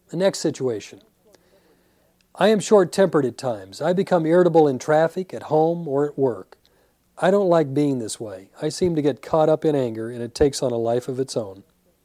The next situation. I am short-tempered at times. I become irritable in traffic, at home, or at work. I don't like being this way. I seem to get caught up in anger, and it takes on a life of its own.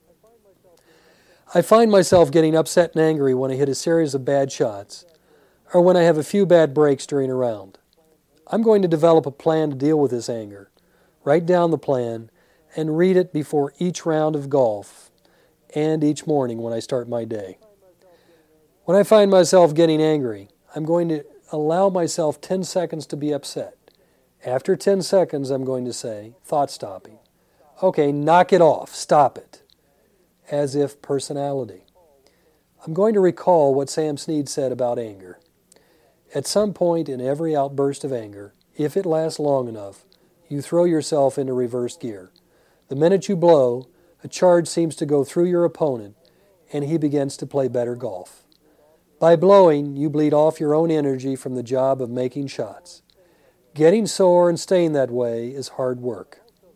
I find myself getting upset and angry when I hit a series of bad shots, or when I have a few bad breaks during a round. I'm going to develop a plan to deal with this anger. Write down the plan and read it before each round of golf and each morning when I start my day. When I find myself getting angry, I'm going to allow myself 10 seconds to be upset. After 10 seconds, I'm going to say, thought stopping, okay, knock it off, stop it, as if personality. I'm going to recall what Sam Snead said about anger. At some point in every outburst of anger, if it lasts long enough, you throw yourself into reverse gear. The minute you blow, a charge seems to go through your opponent, and he begins to play better golf. By blowing, you bleed off your own energy from the job of making shots. Getting sore and staying that way is hard work.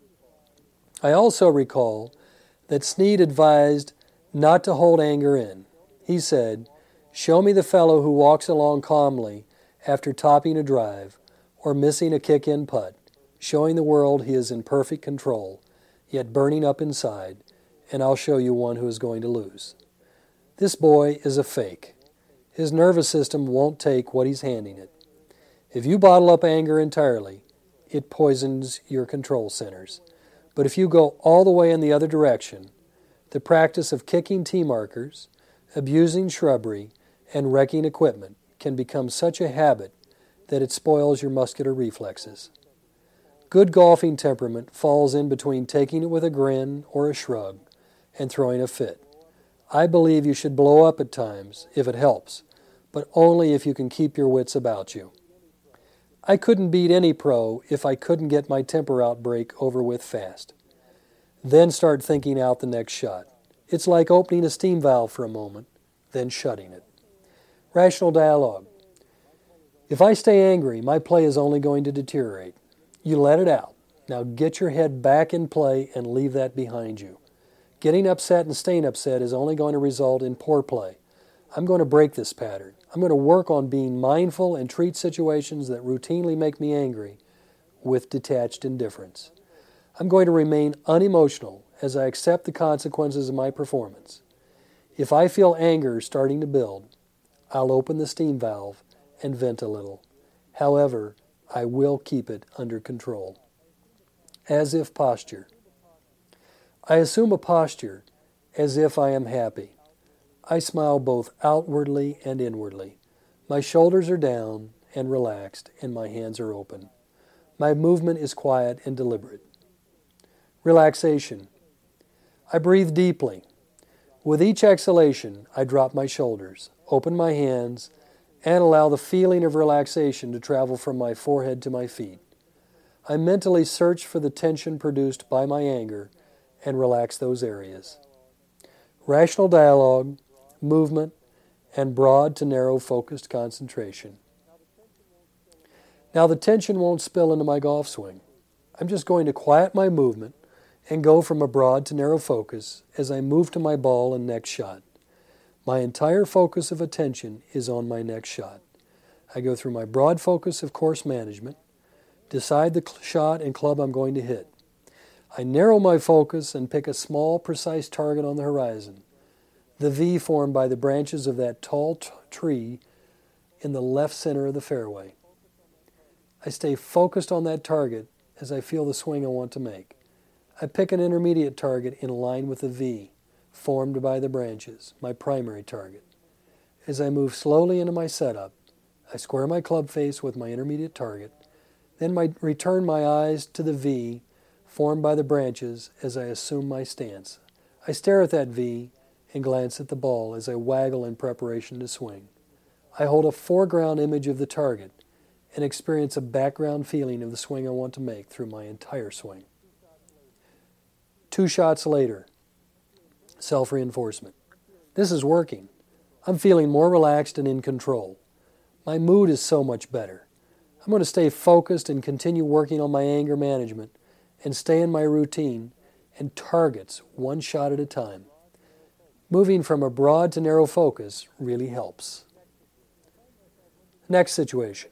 I also recall that Snead advised not to hold anger in. He said, "Show me the fellow who walks along calmly after topping a drive or missing a kick-in putt, showing the world he is in perfect control, yet burning up inside, and I'll show you one who is going to lose. This boy is a fake. His nervous system won't take what he's handing it. If you bottle up anger entirely, it poisons your control centers. But if you go all the way in the other direction, the practice of kicking tee markers, abusing shrubbery, and wrecking equipment can become such a habit that it spoils your muscular reflexes. Good golfing temperament falls in between taking it with a grin or a shrug and throwing a fit. I believe you should blow up at times, if it helps, but only if you can keep your wits about you. I couldn't beat any pro if I couldn't get my temper outbreak over with fast. Then start thinking out the next shot. It's like opening a steam valve for a moment, then shutting it. Rational dialogue. If I stay angry, my play is only going to deteriorate. You let it out. Now get your head back in play and leave that behind you. Getting upset and staying upset is only going to result in poor play. I'm going to break this pattern. I'm going to work on being mindful and treat situations that routinely make me angry with detached indifference. I'm going to remain unemotional as I accept the consequences of my performance. If I feel anger starting to build, I'll open the steam valve and vent a little. However, I will keep it under control. As if posture. I assume a posture as if I am happy. I smile both outwardly and inwardly. My shoulders are down and relaxed, and my hands are open. My movement is quiet and deliberate. Relaxation. I breathe deeply. With each exhalation, I drop my shoulders, open my hands, and allow the feeling of relaxation to travel from my forehead to my feet. I mentally search for the tension produced by my anger and relax those areas. Rational dialogue, movement, and broad to narrow focused concentration. Now the tension won't spill into my golf swing. I'm just going to quiet my movement and go from a broad to narrow focus as I move to my ball and next shot. My entire focus of attention is on my next shot. I go through my broad focus of course management, decide the shot and club I'm going to hit. I narrow my focus and pick a small, precise target on the horizon, the V formed by the branches of that tall tree in the left center of the fairway. I stay focused on that target as I feel the swing I want to make. I pick an intermediate target in line with the V formed by the branches, my primary target. As I move slowly into my setup, I square my club face with my intermediate target, then return my eyes to the V formed by the branches as I assume my stance. I stare at that V and glance at the ball as I waggle in preparation to swing. I hold a foreground image of the target and experience a background feeling of the swing I want to make through my entire swing. 2 shots later, self-reinforcement. This is working. I'm feeling more relaxed and in control. My mood is so much better. I'm going to stay focused and continue working on my anger management and stay in my routine and targets 1 shot at a time. Moving from a broad to narrow focus really helps. Next situation.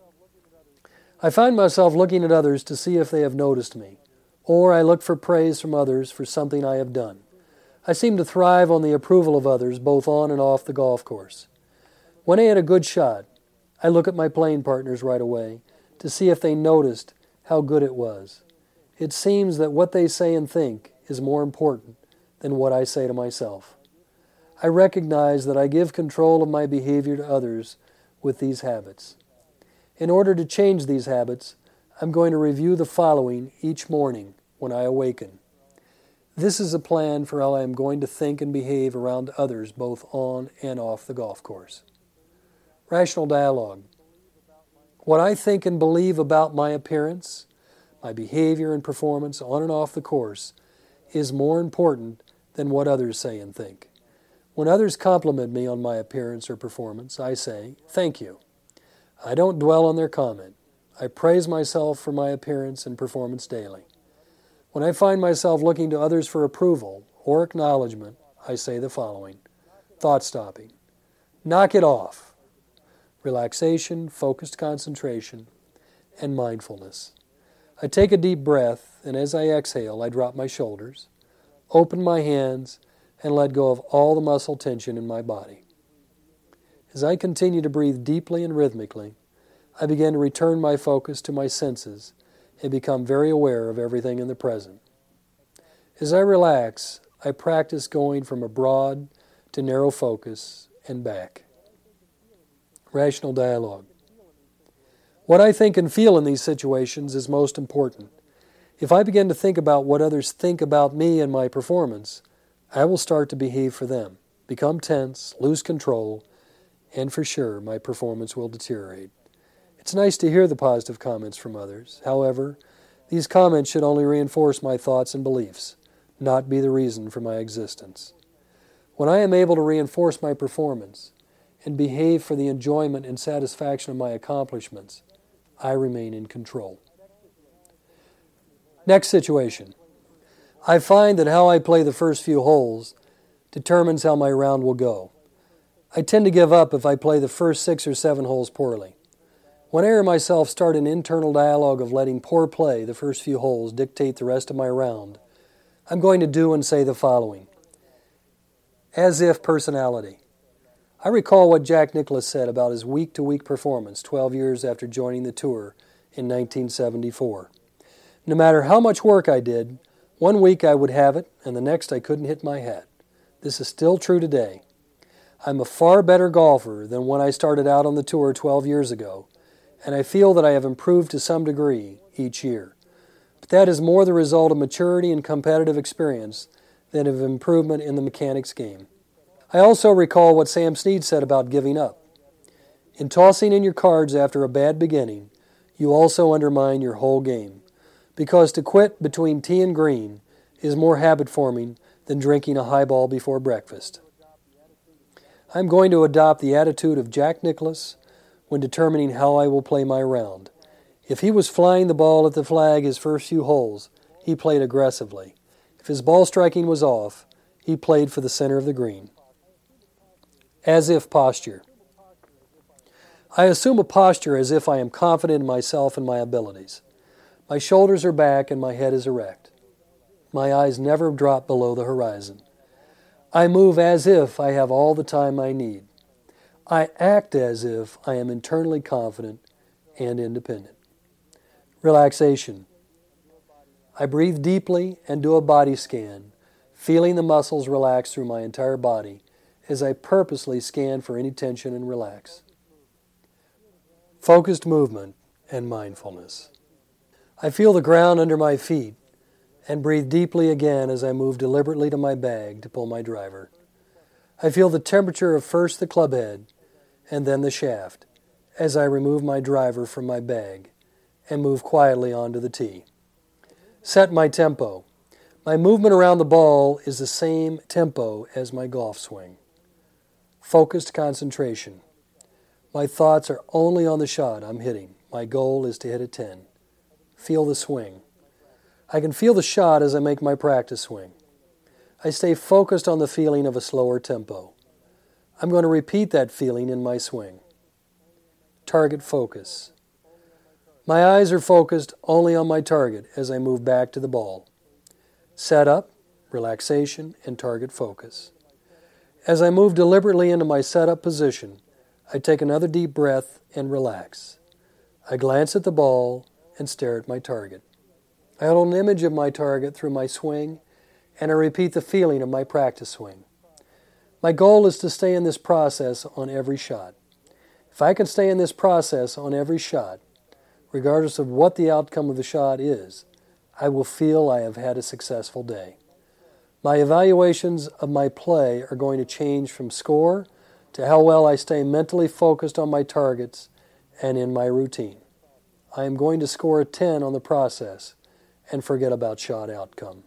I find myself looking at others to see if they have noticed me, or I look for praise from others for something I have done. I seem to thrive on the approval of others both on and off the golf course. When I hit a good shot, I look at my playing partners right away to see if they noticed how good it was. It seems that what they say and think is more important than what I say to myself. I recognize that I give control of my behavior to others with these habits. In order to change these habits, I'm going to review the following each morning when I awaken. This is a plan for how I am going to think and behave around others both on and off the golf course. Rational dialogue. What I think and believe about my appearance, my behavior and performance on and off the course is more important than what others say and think. When others compliment me on my appearance or performance, I say, "Thank you." I don't dwell on their comment. I praise myself for my appearance and performance daily. When I find myself looking to others for approval or acknowledgement, I say the following. Thought stopping. Knock it off. Relaxation, focused concentration, and mindfulness. I take a deep breath, and as I exhale, I drop my shoulders, open my hands, and let go of all the muscle tension in my body. As I continue to breathe deeply and rhythmically, I begin to return my focus to my senses and become very aware of everything in the present. As I relax, I practice going from a broad to narrow focus and back. Rational dialogue. What I think and feel in these situations is most important. If I begin to think about what others think about me and my performance, I will start to behave for them, become tense, lose control, and for sure my performance will deteriorate. It's nice to hear the positive comments from others. However, these comments should only reinforce my thoughts and beliefs, not be the reason for my existence. When I am able to reinforce my performance and behave for the enjoyment and satisfaction of my accomplishments, I remain in control. Next situation. I find that how I play the first few holes determines how my round will go. I tend to give up if I play the first 6 or 7 holes poorly. When I hear myself start an internal dialogue of letting poor play the first few holes dictate the rest of my round, I'm going to do and say the following. As if personality. I recall what Jack Nicklaus said about his week-to-week performance 12 years after joining the tour in 1974. No matter how much work I did, one week I would have it, and the next I couldn't hit my hat. This is still true today. I'm a far better golfer than when I started out on the tour 12 years ago, and I feel that I have improved to some degree each year. But that is more the result of maturity and competitive experience than of improvement in the mechanics game. I also recall what Sam Snead said about giving up. In tossing in your cards after a bad beginning, you also undermine your whole game, because to quit between tee and green is more habit-forming than drinking a highball before breakfast. I'm going to adopt the attitude of Jack Nicklaus when determining how I will play my round. If he was flying the ball at the flag his first few holes, he played aggressively. If his ball striking was off, he played for the center of the green. As if posture. I assume a posture as if I am confident in myself and my abilities. My shoulders are back and my head is erect. My eyes never drop below the horizon. I move as if I have all the time I need. I act as if I am internally confident and independent. Relaxation. I breathe deeply and do a body scan, feeling the muscles relax through my entire body as I purposely scan for any tension and relax. Focused movement and mindfulness. I feel the ground under my feet and breathe deeply again as I move deliberately to my bag to pull my driver. I feel the temperature of first the club head and then the shaft as I remove my driver from my bag and move quietly onto the tee. Set my tempo. My movement around the ball is the same tempo as my golf swing. Focused concentration. My thoughts are only on the shot I'm hitting. My goal is to hit a 10. Feel the swing. I can feel the shot as I make my practice swing. I stay focused on the feeling of a slower tempo. I'm going to repeat that feeling in my swing. Target focus. My eyes are focused only on my target as I move back to the ball. Setup, relaxation, and target focus. As I move deliberately into my setup position, I take another deep breath and relax. I glance at the ball and stare at my target. I hold an image of my target through my swing, and I repeat the feeling of my practice swing. My goal is to stay in this process on every shot. If I can stay in this process on every shot, regardless of what the outcome of the shot is, I will feel I have had a successful day. My evaluations of my play are going to change from score to how well I stay mentally focused on my targets and in my routine. I am going to score a 10 on the process and forget about shot outcome.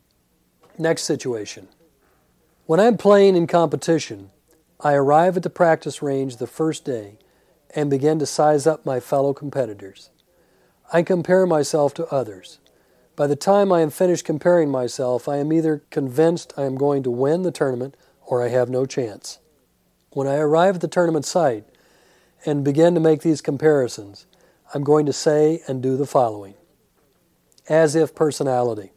Next situation. When I'm playing in competition, I arrive at the practice range the first day and begin to size up my fellow competitors. I compare myself to others. By the time I am finished comparing myself, I am either convinced I am going to win the tournament or I have no chance. When I arrive at the tournament site and begin to make these comparisons, I'm going to say and do the following. As if personality.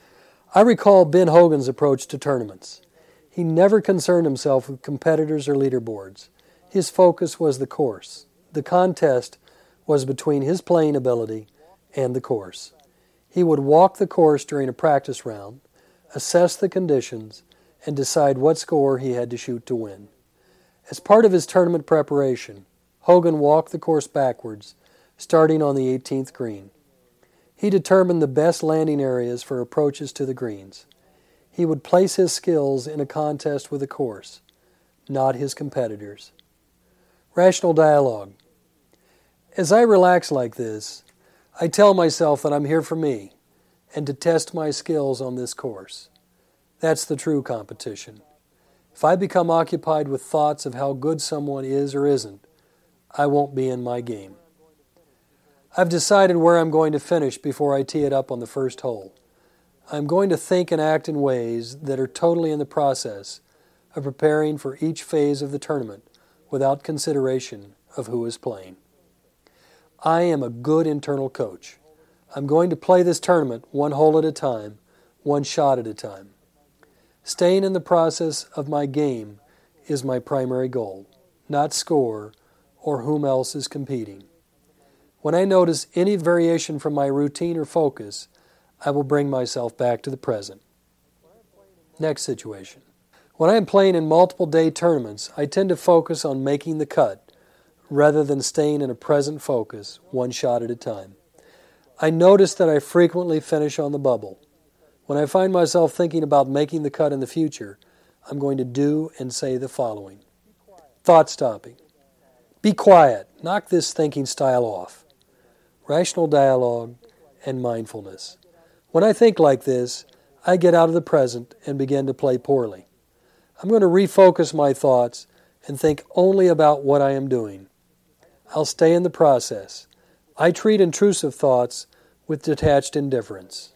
I recall Ben Hogan's approach to tournaments. He never concerned himself with competitors or leaderboards. His focus was the course. The contest was between his playing ability and the course. He would walk the course during a practice round, assess the conditions, and decide what score he had to shoot to win. As part of his tournament preparation, Hogan walked the course backwards, starting on the 18th green. He determined the best landing areas for approaches to the greens. He would place his skills in a contest with the course, not his competitors. Rational dialogue. As I relax like this, I tell myself that I'm here for me and to test my skills on this course. That's the true competition. If I become occupied with thoughts of how good someone is or isn't, I won't be in my game. I've decided where I'm going to finish before I tee it up on the first hole. I'm going to think and act in ways that are totally in the process of preparing for each phase of the tournament without consideration of who is playing. I am a good internal coach. I'm going to play this tournament one hole at a time, one shot at a time. Staying in the process of my game is my primary goal, not score or whom else is competing. When I notice any variation from my routine or focus, I will bring myself back to the present. Next situation. When I am playing in multiple day tournaments, I tend to focus on making the cut rather than staying in a present focus, one shot at a time. I notice that I frequently finish on the bubble. When I find myself thinking about making the cut in the future, I'm going to do and say the following. Thought stopping. Be quiet. Knock this thinking style off. Rational dialogue and mindfulness. When I think like this, I get out of the present and begin to play poorly. I'm going to refocus my thoughts and think only about what I am doing. I'll stay in the process. I treat intrusive thoughts with detached indifference.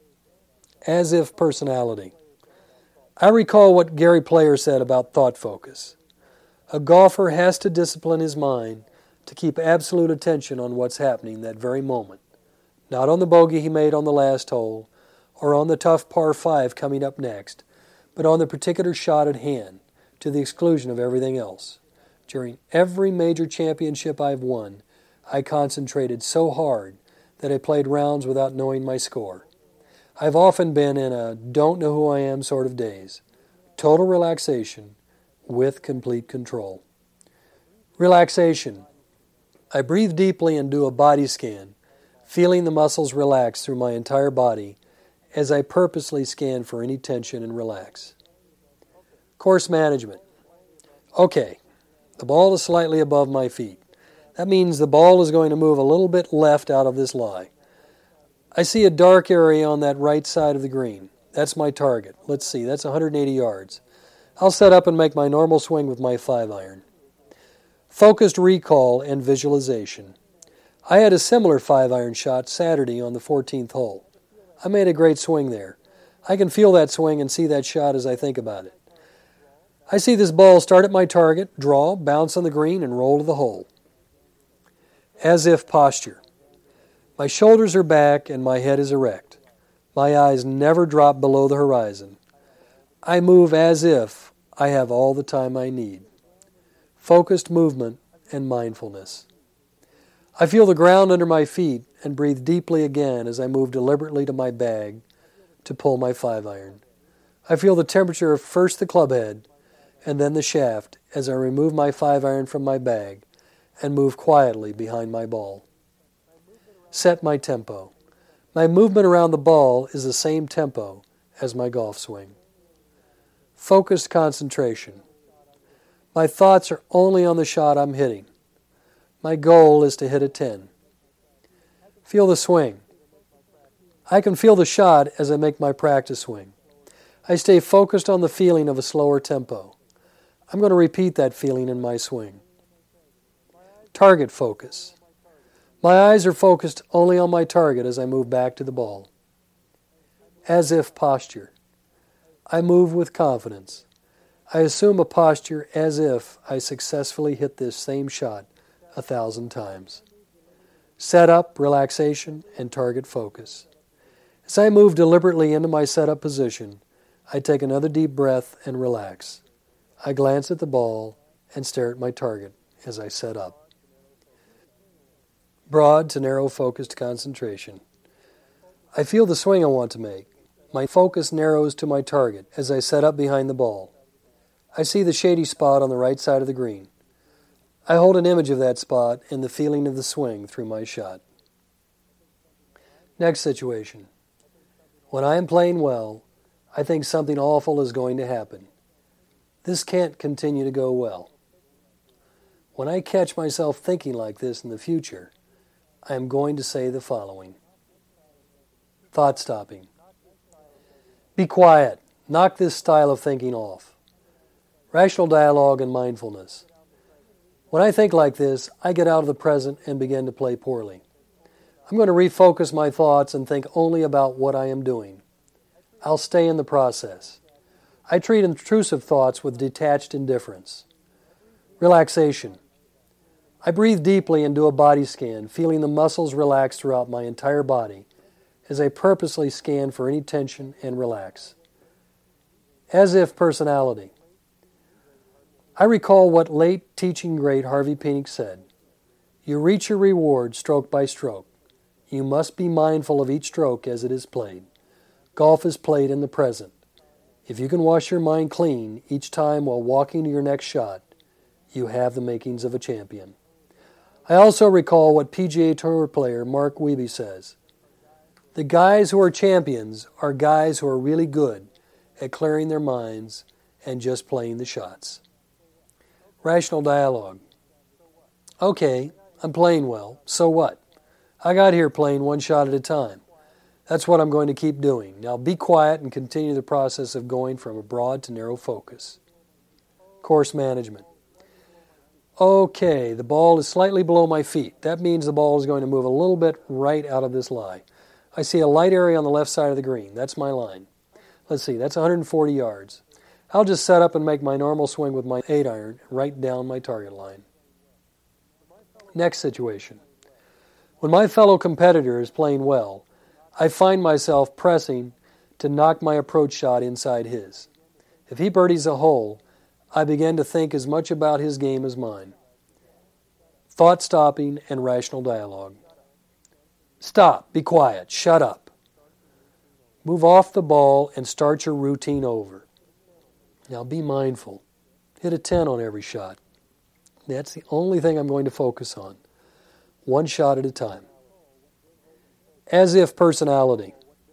As if personality. I recall what Gary Player said about thought focus. A golfer has to discipline his mind to keep absolute attention on what's happening that very moment, not on the bogey he made on the last hole or on the tough par 5 coming up next, but on the particular shot at hand, to the exclusion of everything else. During every major championship I've won, I concentrated so hard that I played rounds without knowing my score. I've often been in a don't-know-who-I-am sort of daze. Total relaxation with complete control. Relaxation. I breathe deeply and do a body scan, feeling the muscles relax through my entire body as I purposely scan for any tension and relax. Course management. Okay, the ball is slightly above my feet. That means the ball is going to move a little bit left out of this lie. I see a dark area on that right side of the green. That's my target. Let's see, that's 180 yards. I'll set up and make my normal swing with my 5-iron. Focused recall and visualization. I had a similar 5-iron shot Saturday on the 14th hole. I made a great swing there. I can feel that swing and see that shot as I think about it. I see this ball start at my target, draw, bounce on the green, and roll to the hole. As if posture. My shoulders are back and my head is erect. My eyes never drop below the horizon. I move as if I have all the time I need. Focused movement and mindfulness. I feel the ground under my feet and breathe deeply again as I move deliberately to my bag to pull my 5-iron. I feel the temperature of first the club head and then the shaft as I remove my 5-iron from my bag and move quietly behind my ball. Set my tempo. My movement around the ball is the same tempo as my golf swing. Focused concentration. My thoughts are only on the shot I'm hitting. My goal is to hit a 10. Feel the swing. I can feel the shot as I make my practice swing. I stay focused on the feeling of a slower tempo. I'm going to repeat that feeling in my swing. Target focus. My eyes are focused only on my target as I move back to the ball. As if posture. I move with confidence. I assume a posture as if I successfully hit this same shot 1,000 times. Setup, relaxation, and target focus. As I move deliberately into my setup position, I take another deep breath and relax. I glance at the ball and stare at my target as I set up. Broad to narrow focused concentration. I feel the swing I want to make. My focus narrows to my target as I set up behind the ball. I see the shady spot on the right side of the green. I hold an image of that spot and the feeling of the swing through my shot. Next situation. When I am playing well, I think something awful is going to happen. This can't continue to go well. When I catch myself thinking like this in the future, I am going to say the following. Thought stopping. Be quiet. Knock this style of thinking off. Rational dialogue and mindfulness. When I think like this, I get out of the present and begin to play poorly. I'm going to refocus my thoughts and think only about what I am doing. I'll stay in the process. I treat intrusive thoughts with detached indifference. Relaxation. I breathe deeply and do a body scan, feeling the muscles relax throughout my entire body as I purposely scan for any tension and relax. As if personality. I recall what late teaching great Harvey Penick said. You reach your reward stroke by stroke. You must be mindful of each stroke as it is played. Golf is played in the present. If you can wash your mind clean each time while walking to your next shot, you have the makings of a champion. I also recall what PGA Tour player Mark Wiebe says. The guys who are champions are guys who are really good at clearing their minds and just playing the shots. Rational dialogue. Okay, I'm playing well. So what? I got here playing one shot at a time. That's what I'm going to keep doing. Now be quiet and continue the process of going from a broad to narrow focus. Course management. Okay, the ball is slightly below my feet. That means the ball is going to move a little bit right out of this lie. I see a light area on the left side of the green. That's my line. Let's see, that's 140 yards. I'll just set up and make my normal swing with my 8-iron right down my target line. Next situation. When my fellow competitor is playing well, I find myself pressing to knock my approach shot inside his. If he birdies a hole, I begin to think as much about his game as mine. Thought stopping and rational dialogue. Stop, be quiet, shut up. Move off the ball and start your routine over. Now be mindful. Hit a 10 on every shot. That's the only thing I'm going to focus on. One shot at a time. As if personality.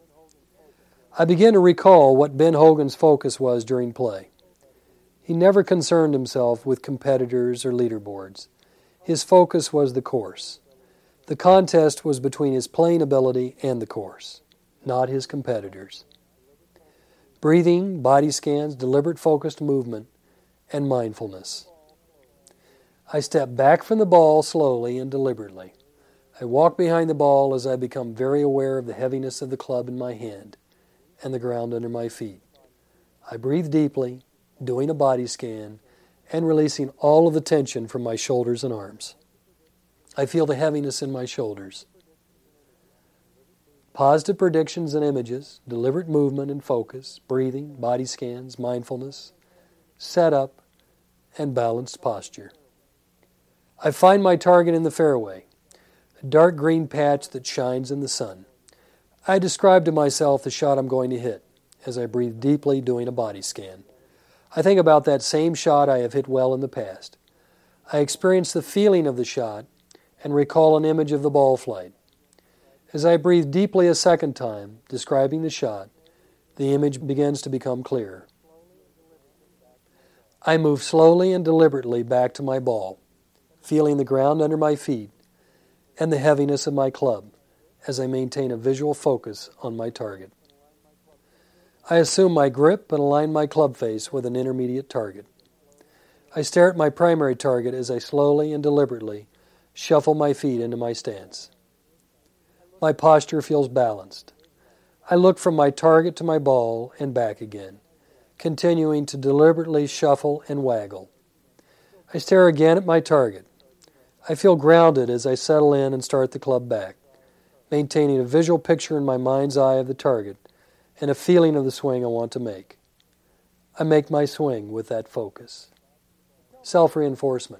I begin to recall what Ben Hogan's focus was during play. He never concerned himself with competitors or leaderboards. His focus was the course. The contest was between his playing ability and the course, not his competitors. Breathing, body scans, deliberate focused movement, and mindfulness. I step back from the ball slowly and deliberately. I walk behind the ball as I become very aware of the heaviness of the club in my hand. and the ground under my feet. I breathe deeply, doing a body scan, and releasing all of the tension from my shoulders and arms. I feel the heaviness in my shoulders. Positive predictions and images, deliberate movement and focus, breathing, body scans, mindfulness, setup, and balanced posture. I find my target in the fairway, a dark green patch that shines in the sun. I describe to myself the shot I'm going to hit as I breathe deeply, doing a body scan. I think about that same shot I have hit well in the past. I experience the feeling of the shot and recall an image of the ball flight. As I breathe deeply a second time, describing the shot, the image begins to become clearer. I move slowly and deliberately back to my ball, feeling the ground under my feet and the heaviness of my club as I maintain a visual focus on my target. I assume my grip and align my club face with an intermediate target. I stare at my primary target as I slowly and deliberately shuffle my feet into my stance. My posture feels balanced. I look from my target to my ball and back again, continuing to deliberately shuffle and waggle. I stare again at my target. I feel grounded as I settle in and start the club back, maintaining a visual picture in my mind's eye of the target and a feeling of the swing I want to make. I make my swing with that focus. Self-reinforcement.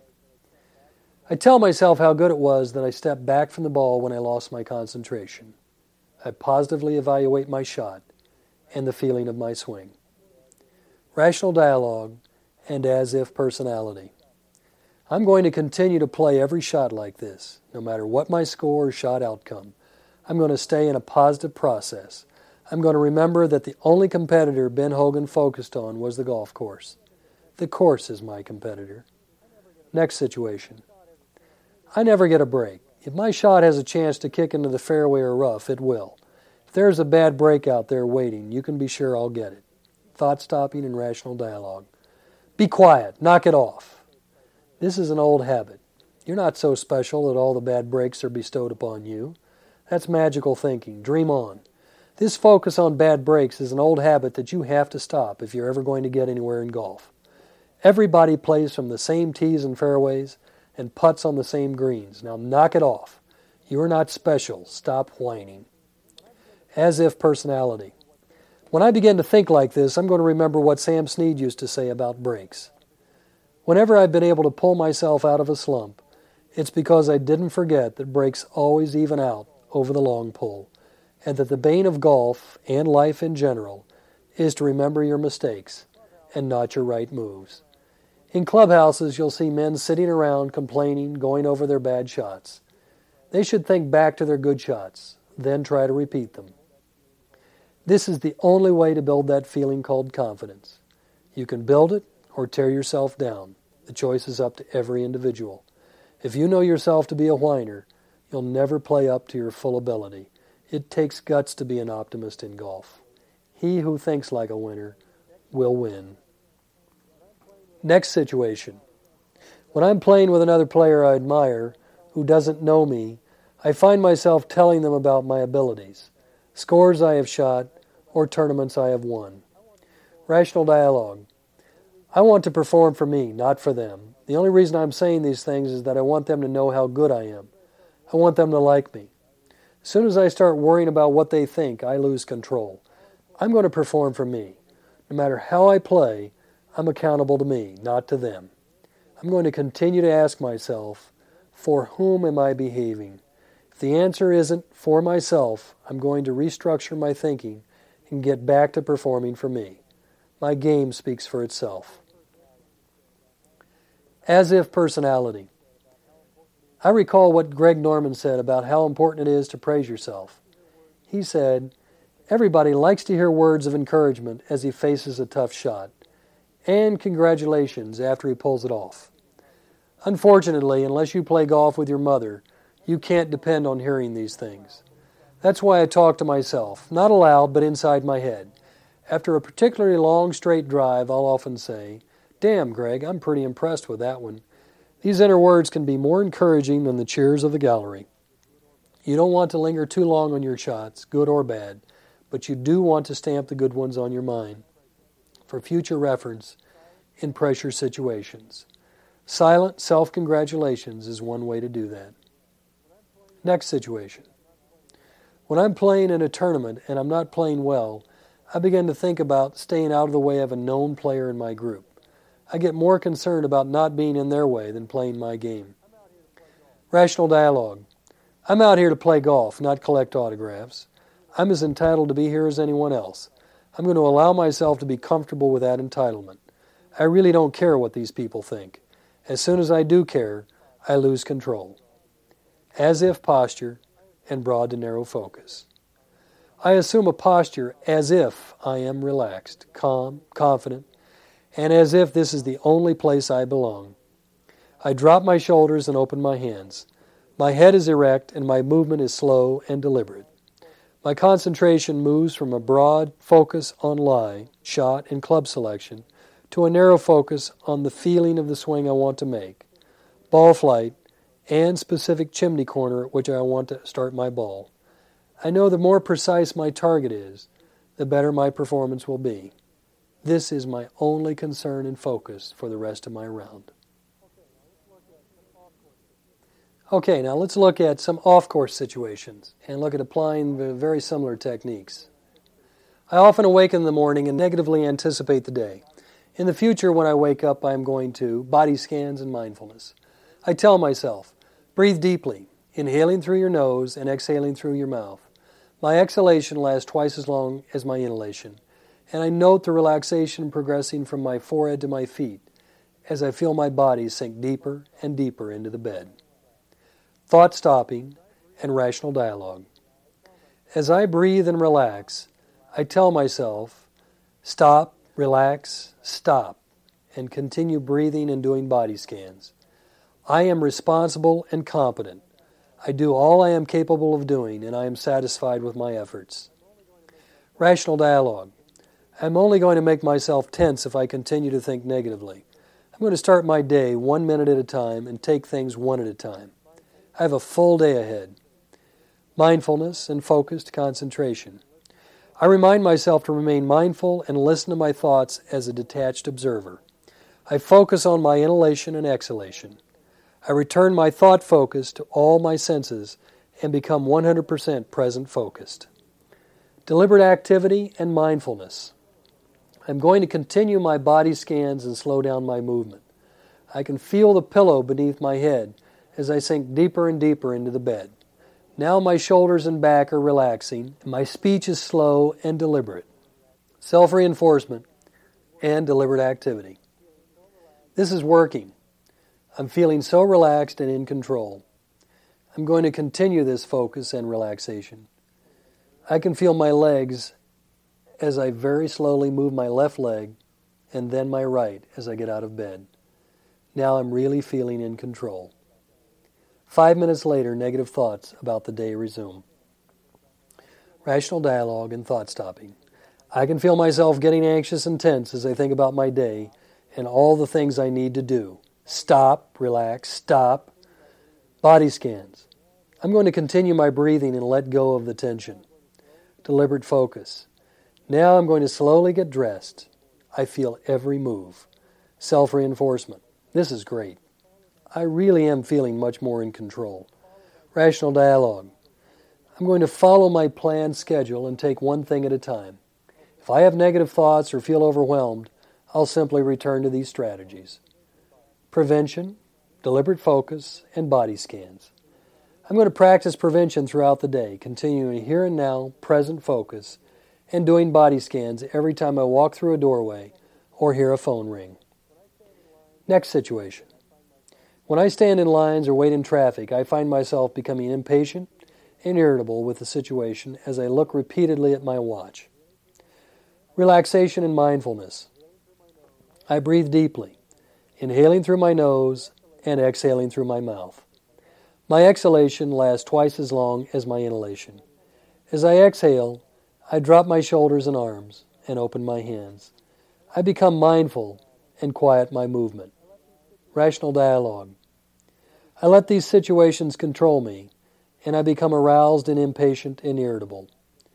I tell myself how good it was that I stepped back from the ball when I lost my concentration. I positively evaluate my shot and the feeling of my swing. Rational dialogue and as-if personality. I'm going to continue to play every shot like this, no matter what my score or shot outcome. I'm going to stay in a positive process. I'm going to remember that the only competitor Ben Hogan focused on was the golf course. The course is my competitor. Next situation. I never get a break. If my shot has a chance to kick into the fairway or rough, it will. If there's a bad break out there waiting, you can be sure I'll get it. Thought-stopping and rational dialogue. Be quiet. Knock it off. This is an old habit. You're not so special that all the bad breaks are bestowed upon you. That's magical thinking. Dream on. This focus on bad breaks is an old habit that you have to stop if you're ever going to get anywhere in golf. Everybody plays from the same tees and fairways and putts on the same greens. Now knock it off. You are not special. Stop whining. As-if personality. When I begin to think like this, I'm going to remember what Sam Snead used to say about breaks. Whenever I've been able to pull myself out of a slump, it's because I didn't forget that breaks always even out over the long pull, and that the bane of golf and life in general is to remember your mistakes and not your right moves. In clubhouses, you'll see men sitting around complaining, going over their bad shots. They should think back to their good shots, then try to repeat them. This is the only way to build that feeling called confidence. You can build it or tear yourself down. The choice is up to every individual. If you know yourself to be a whiner, you'll never play up to your full ability. It takes guts to be an optimist in golf. He who thinks like a winner will win. Next situation. When I'm playing with another player I admire who doesn't know me, I find myself telling them about my abilities, scores I have shot, or tournaments I have won. Rational dialogue. I want to perform for me, not for them. The only reason I'm saying these things is that I want them to know how good I am. I want them to like me. As soon as I start worrying about what they think, I lose control. I'm going to perform for me. No matter how I play, I'm accountable to me, not to them. I'm going to continue to ask myself, for whom am I behaving? If the answer isn't for myself, I'm going to restructure my thinking and get back to performing for me. My game speaks for itself. As-if personality. I recall what Greg Norman said about how important it is to praise yourself. He said, everybody likes to hear words of encouragement as he faces a tough shot, and congratulations after he pulls it off. Unfortunately, unless you play golf with your mother, you can't depend on hearing these things. That's why I talk to myself, not aloud, but inside my head. After a particularly long straight drive, I'll often say, "Damn, Greg, I'm pretty impressed with that one." These inner words can be more encouraging than the cheers of the gallery. You don't want to linger too long on your shots, good or bad, but you do want to stamp the good ones on your mind for future reference in pressure situations. Silent self-congratulations is one way to do that. Next situation. When I'm playing in a tournament and I'm not playing well, I begin to think about staying out of the way of a known player in my group. I get more concerned about not being in their way than playing my game. Rational dialogue. I'm out here to play golf, not collect autographs. I'm as entitled to be here as anyone else. I'm going to allow myself to be comfortable with that entitlement. I really don't care what these people think. As soon as I do care, I lose control. As if posture and broad to narrow focus. I assume a posture as if I am relaxed, calm, confident, and as if this is the only place I belong. I drop my shoulders and open my hands. My head is erect and my movement is slow and deliberate. My concentration moves from a broad focus on lie, shot, and club selection to a narrow focus on the feeling of the swing I want to make, ball flight, and specific chimney corner at which I want to start my ball. I know the more precise my target is, the better my performance will be. This is my only concern and focus for the rest of my round. Okay, now let's look at some off-course situations and look at applying the very similar techniques. I often awaken in the morning and negatively anticipate the day. In the future, when I wake up, I am going to body scans and mindfulness. I tell myself, breathe deeply, inhaling through your nose and exhaling through your mouth. My exhalation lasts twice as long as my inhalation, and I note the relaxation progressing from my forehead to my feet as I feel my body sink deeper and deeper into the bed. Thought stopping and rational dialogue. As I breathe and relax, I tell myself, stop, relax, stop, and continue breathing and doing body scans. I am responsible and competent. I do all I am capable of doing, and I am satisfied with my efforts. Rational dialogue. I'm only going to make myself tense if I continue to think negatively. I'm going to start my day 1 minute at a time and take things one at a time. I have a full day ahead. Mindfulness and focused concentration. I remind myself to remain mindful and listen to my thoughts as a detached observer. I focus on my inhalation and exhalation. I return my thought focus to all my senses and become 100% present focused. Deliberate activity and mindfulness. I'm going to continue my body scans and slow down my movement. I can feel the pillow beneath my head as I sink deeper and deeper into the bed. Now my shoulders and back are relaxing, and my speech is slow and deliberate. Self-reinforcement and deliberate activity. This is working. I'm feeling so relaxed and in control. I'm going to continue this focus and relaxation. I can feel my legs as I very slowly move my left leg and then my right as I get out of bed. Now I'm really feeling in control. 5 minutes later, negative thoughts about the day resume. Rational dialogue and thought stopping. I can feel myself getting anxious and tense as I think about my day and all the things I need to do. Stop, relax, stop. Body scans. I'm going to continue my breathing and let go of the tension. Deliberate focus. Now I'm going to slowly get dressed. I feel every move. Self-reinforcement. This is great. I really am feeling much more in control. Rational dialogue. I'm going to follow my planned schedule and take one thing at a time. If I have negative thoughts or feel overwhelmed, I'll simply return to these strategies. Prevention, deliberate focus, and body scans. I'm going to practice prevention throughout the day, continuing here and now, present focus, and doing body scans every time I walk through a doorway or hear a phone ring. Next situation. When I stand in lines or wait in traffic, I find myself becoming impatient and irritable with the situation as I look repeatedly at my watch. Relaxation and mindfulness. I breathe deeply, inhaling through my nose and exhaling through my mouth. My exhalation lasts twice as long as my inhalation. As I exhale, I drop my shoulders and arms and open my hands. I become mindful and quiet my movement. Rational dialogue. I let these situations control me, and I become aroused and impatient and irritable.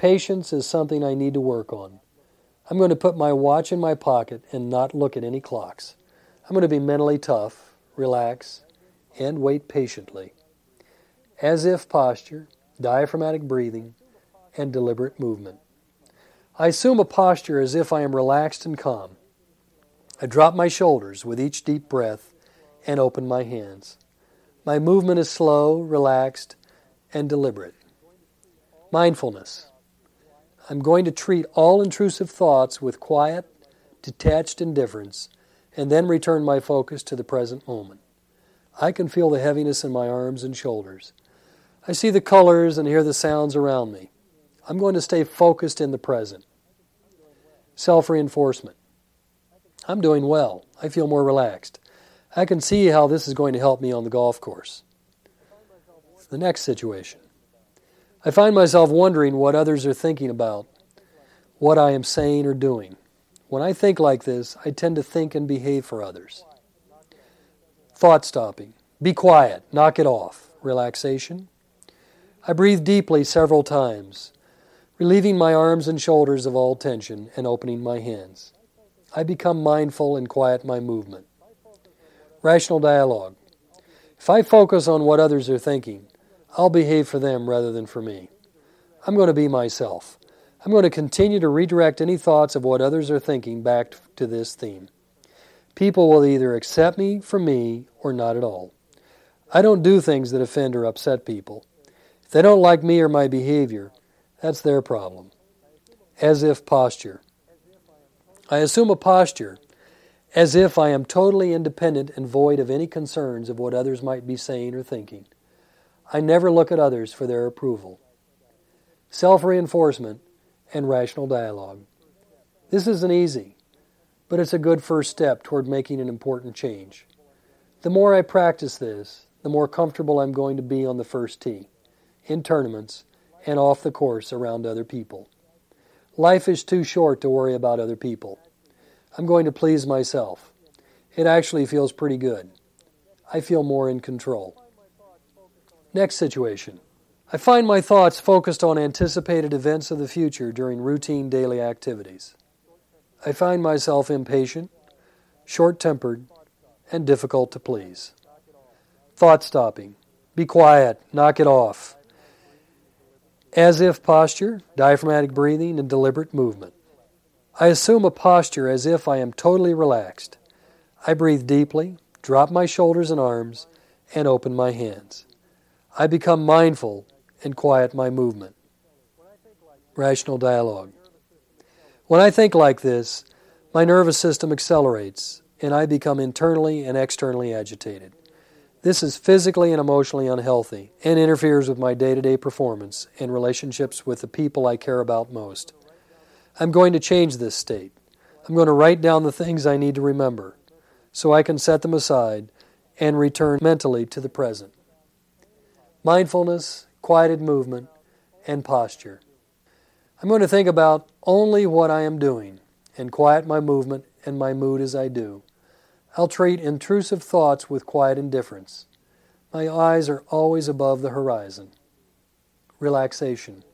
Patience is something I need to work on. I'm going to put my watch in my pocket and not look at any clocks. I'm going to be mentally tough, relax, and wait patiently. As if posture, diaphragmatic breathing, and deliberate movement. I assume a posture as if I am relaxed and calm. I drop my shoulders with each deep breath and open my hands. My movement is slow, relaxed, and deliberate. Mindfulness. I'm going to treat all intrusive thoughts with quiet, detached indifference, and then return my focus to the present moment. I can feel the heaviness in my arms and shoulders. I see the colors and hear the sounds around me. I'm going to stay focused in the present. Self-reinforcement. I'm doing well. I feel more relaxed. I can see how this is going to help me on the golf course. The next situation. I find myself wondering what others are thinking about what I am saying or doing. When I think like this, I tend to think and behave for others. Thought stopping. Be quiet. Knock it off. Relaxation. I breathe deeply several times, relieving my arms and shoulders of all tension and opening my hands. I become mindful and quiet my movement. Rational dialogue. If I focus on what others are thinking, I'll behave for them rather than for me. I'm going to be myself. I'm going to continue to redirect any thoughts of what others are thinking back to this theme. People will either accept me for me or not at all. I don't do things that offend or upset people. If they don't like me or my behavior, that's their problem. As if posture. I assume a posture as if I am totally independent and void of any concerns of what others might be saying or thinking. I never look at others for their approval. Self-reinforcement and rational dialogue. This isn't easy, but it's a good first step toward making an important change. The more I practice this, the more comfortable I'm going to be on the first tee, in tournaments, and off the course around other people. Life is too short to worry about other people. I'm going to please myself. It actually feels pretty good. I feel more in control. Next situation. I find my thoughts focused on anticipated events of the future during routine daily activities. I find myself impatient, short-tempered, and difficult to please. Thought stopping. Be quiet. Knock it off. As if posture, diaphragmatic breathing, and deliberate movement. I assume a posture as if I am totally relaxed. I breathe deeply, drop my shoulders and arms, and open my hands. I become mindful and quiet my movement. Rational dialogue. When I think like this, my nervous system accelerates, and I become internally and externally agitated. This is physically and emotionally unhealthy and interferes with my day-to-day performance and relationships with the people I care about most. I'm going to change this state. I'm going to write down the things I need to remember so I can set them aside and return mentally to the present. Mindfulness, quieted movement, and posture. I'm going to think about only what I am doing and quiet my movement and my mood as I do. I'll treat intrusive thoughts with quiet indifference. My eyes are always above the horizon. Relaxation.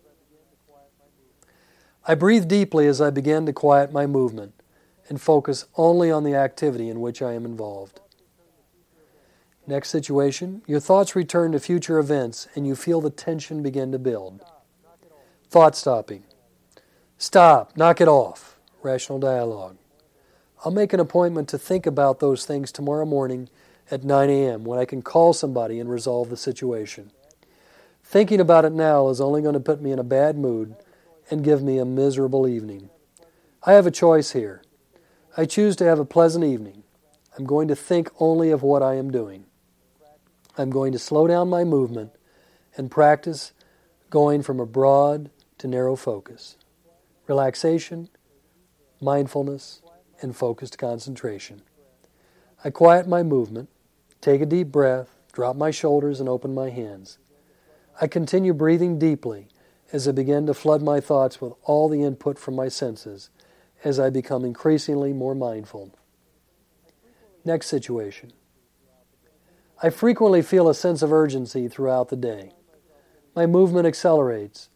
I breathe deeply as I begin to quiet my movement and focus only on the activity in which I am involved. Next situation, your thoughts return to future events and you feel the tension begin to build. Thought stopping. Stop, knock it off. Rational dialogue. I'll make an appointment to think about those things tomorrow morning at 9 a.m. when I can call somebody and resolve the situation. Thinking about it now is only going to put me in a bad mood and give me a miserable evening. I have a choice here. I choose to have a pleasant evening. I'm going to think only of what I am doing. I'm going to slow down my movement and practice going from a broad to narrow focus. Relaxation, mindfulness, and focused concentration. I quiet my movement, take a deep breath, drop my shoulders, and open my hands. I continue breathing deeply as I begin to flood my thoughts with all the input from my senses as I become increasingly more mindful. Next situation. I frequently feel a sense of urgency throughout the day. My movement accelerates,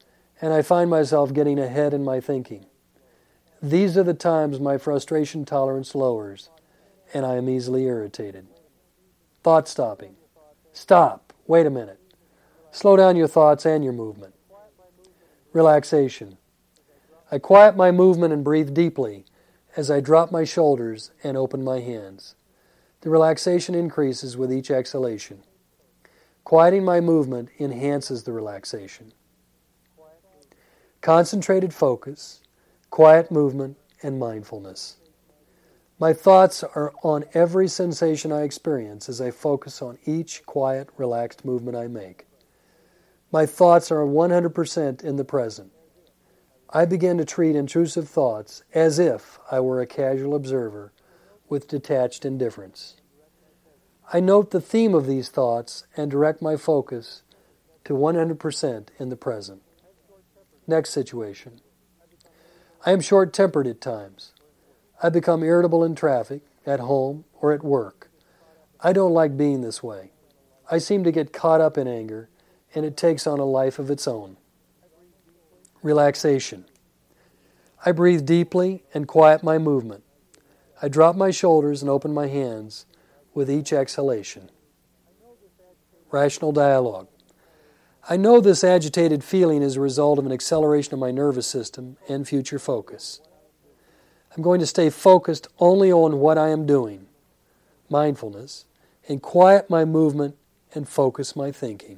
and I find myself getting ahead in my thinking. These are the times my frustration tolerance lowers, and I am easily irritated. Thought stopping. Stop. Wait a minute. Slow down your thoughts and your movement. Relaxation. I quiet my movement and breathe deeply as I drop my shoulders and open my hands. The relaxation increases with each exhalation. Quieting my movement enhances the relaxation. Concentrated focus, quiet movement, and mindfulness. My thoughts are on every sensation I experience as I focus on each quiet, relaxed movement I make. My thoughts are 100% in the present. I begin to treat intrusive thoughts as if I were a casual observer with detached indifference. I note the theme of these thoughts and direct my focus to 100% in the present. Next situation. I am short-tempered at times. I become irritable in traffic, at home, or at work. I don't like being this way. I seem to get caught up in anger, and it takes on a life of its own. Relaxation. I breathe deeply and quiet my movement. I drop my shoulders and open my hands with each exhalation. Rational dialogue. I know this agitated feeling is a result of an acceleration of my nervous system and future focus. I'm going to stay focused only on what I am doing, mindfulness, and quiet my movement and focus my thinking.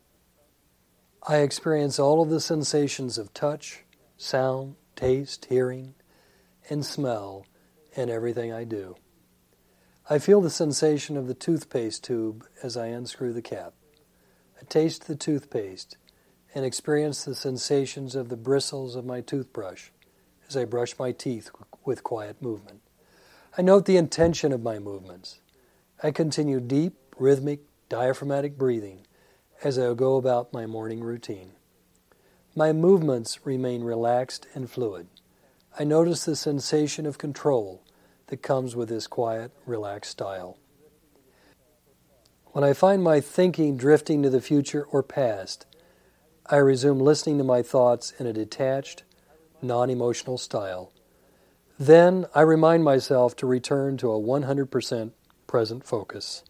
I experience all of the sensations of touch, sound, taste, hearing, and smell in everything I do. I feel the sensation of the toothpaste tube as I unscrew the cap. I taste the toothpaste and experience the sensations of the bristles of my toothbrush as I brush my teeth with quiet movement. I note the intention of my movements. I continue deep, rhythmic, diaphragmatic breathing as I go about my morning routine. My movements remain relaxed and fluid. I notice the sensation of control that comes with this quiet, relaxed style. When I find my thinking drifting to the future or past, I resume listening to my thoughts in a detached, non-emotional style. Then I remind myself to return to a 100% present focus.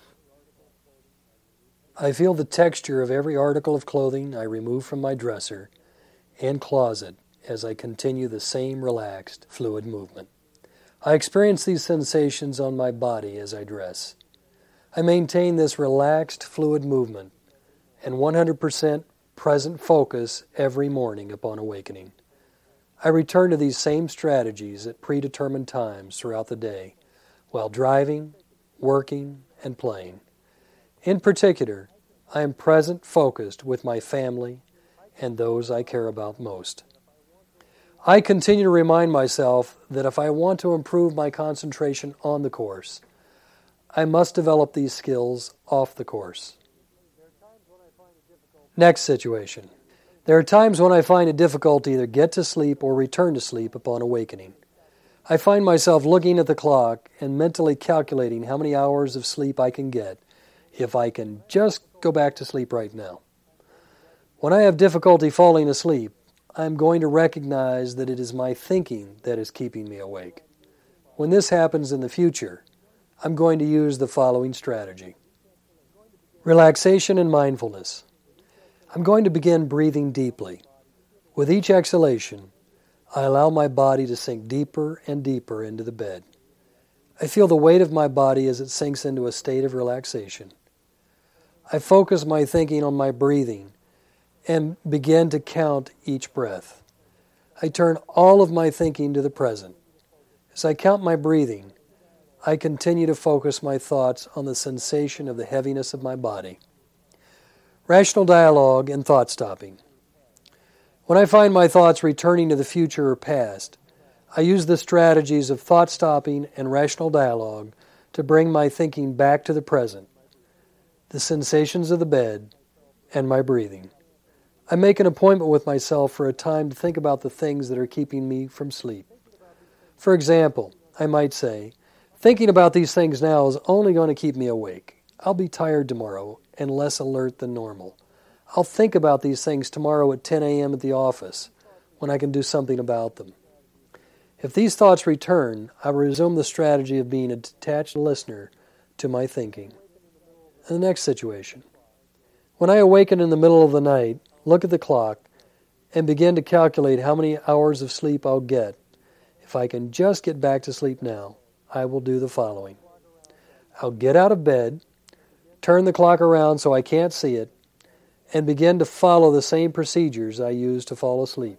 I feel the texture of every article of clothing I remove from my dresser and closet as I continue the same relaxed, fluid movement. I experience these sensations on my body as I dress. I maintain this relaxed, fluid movement and 100% present focus every morning upon awakening. I return to these same strategies at predetermined times throughout the day, while driving, working, and playing. In particular, I am present focused with my family and those I care about most. I continue to remind myself that if I want to improve my concentration on the course, I must develop these skills off the course. Next situation. There are times when I find it difficult to either get to sleep or return to sleep upon awakening. I find myself looking at the clock and mentally calculating how many hours of sleep I can get if I can just go back to sleep right now. When I have difficulty falling asleep, I'm going to recognize that it is my thinking that is keeping me awake. When this happens in the future, I'm going to use the following strategy. Relaxation and mindfulness. I'm going to begin breathing deeply. With each exhalation, I allow my body to sink deeper and deeper into the bed. I feel the weight of my body as it sinks into a state of relaxation. I focus my thinking on my breathing and begin to count each breath. I turn all of my thinking to the present. As I count my breathing, I continue to focus my thoughts on the sensation of the heaviness of my body. Rational dialogue and thought stopping. When I find my thoughts returning to the future or past, I use the strategies of thought stopping and rational dialogue to bring my thinking back to the present, the sensations of the bed, and my breathing. I make an appointment with myself for a time to think about the things that are keeping me from sleep. For example, I might say, thinking about these things now is only going to keep me awake. I'll be tired tomorrow and less alert than normal. I'll think about these things tomorrow at 10 a.m. at the office when I can do something about them. If these thoughts return, I will resume the strategy of being a detached listener to my thinking. And the next situation. When I awaken in the middle of the night, look at the clock, and begin to calculate how many hours of sleep I'll get. If I can just get back to sleep now, I will do the following. I'll get out of bed, turn the clock around so I can't see it, and begin to follow the same procedures I use to fall asleep.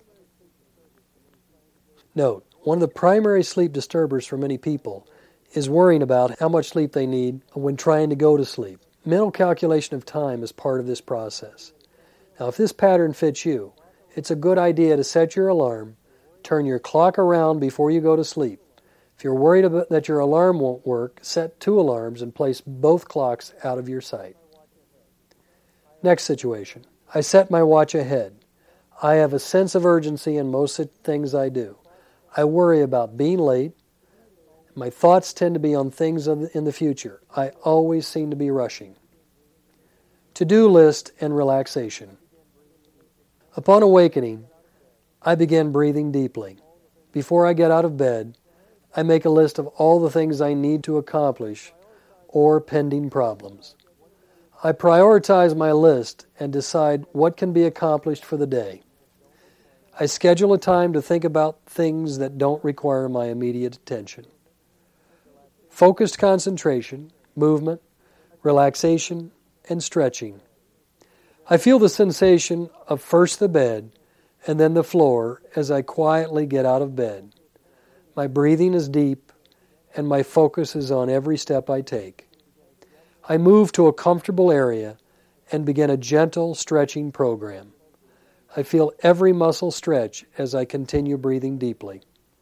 Note, one of the primary sleep disturbers for many people is worrying about how much sleep they need when trying to go to sleep. Mental calculation of time is part of this process. Now, if this pattern fits you, it's a good idea to set your alarm, turn your clock around before you go to sleep. If you're worried that your alarm won't work, set 2 alarms and place both clocks out of your sight. Next situation. I set my watch ahead. I have a sense of urgency in most things I do. I worry about being late. My thoughts tend to be on things in the future. I always seem to be rushing. To-do list and relaxation. Upon awakening, I begin breathing deeply. Before I get out of bed, I make a list of all the things I need to accomplish or pending problems. I prioritize my list and decide what can be accomplished for the day. I schedule a time to think about things that don't require my immediate attention. Focused concentration, movement, relaxation, and stretching. I feel the sensation of first the bed and then the floor as I quietly get out of bed. My breathing is deep and my focus is on every step I take. I move to a comfortable area and begin a gentle stretching program. I feel every muscle stretch as I continue breathing deeply.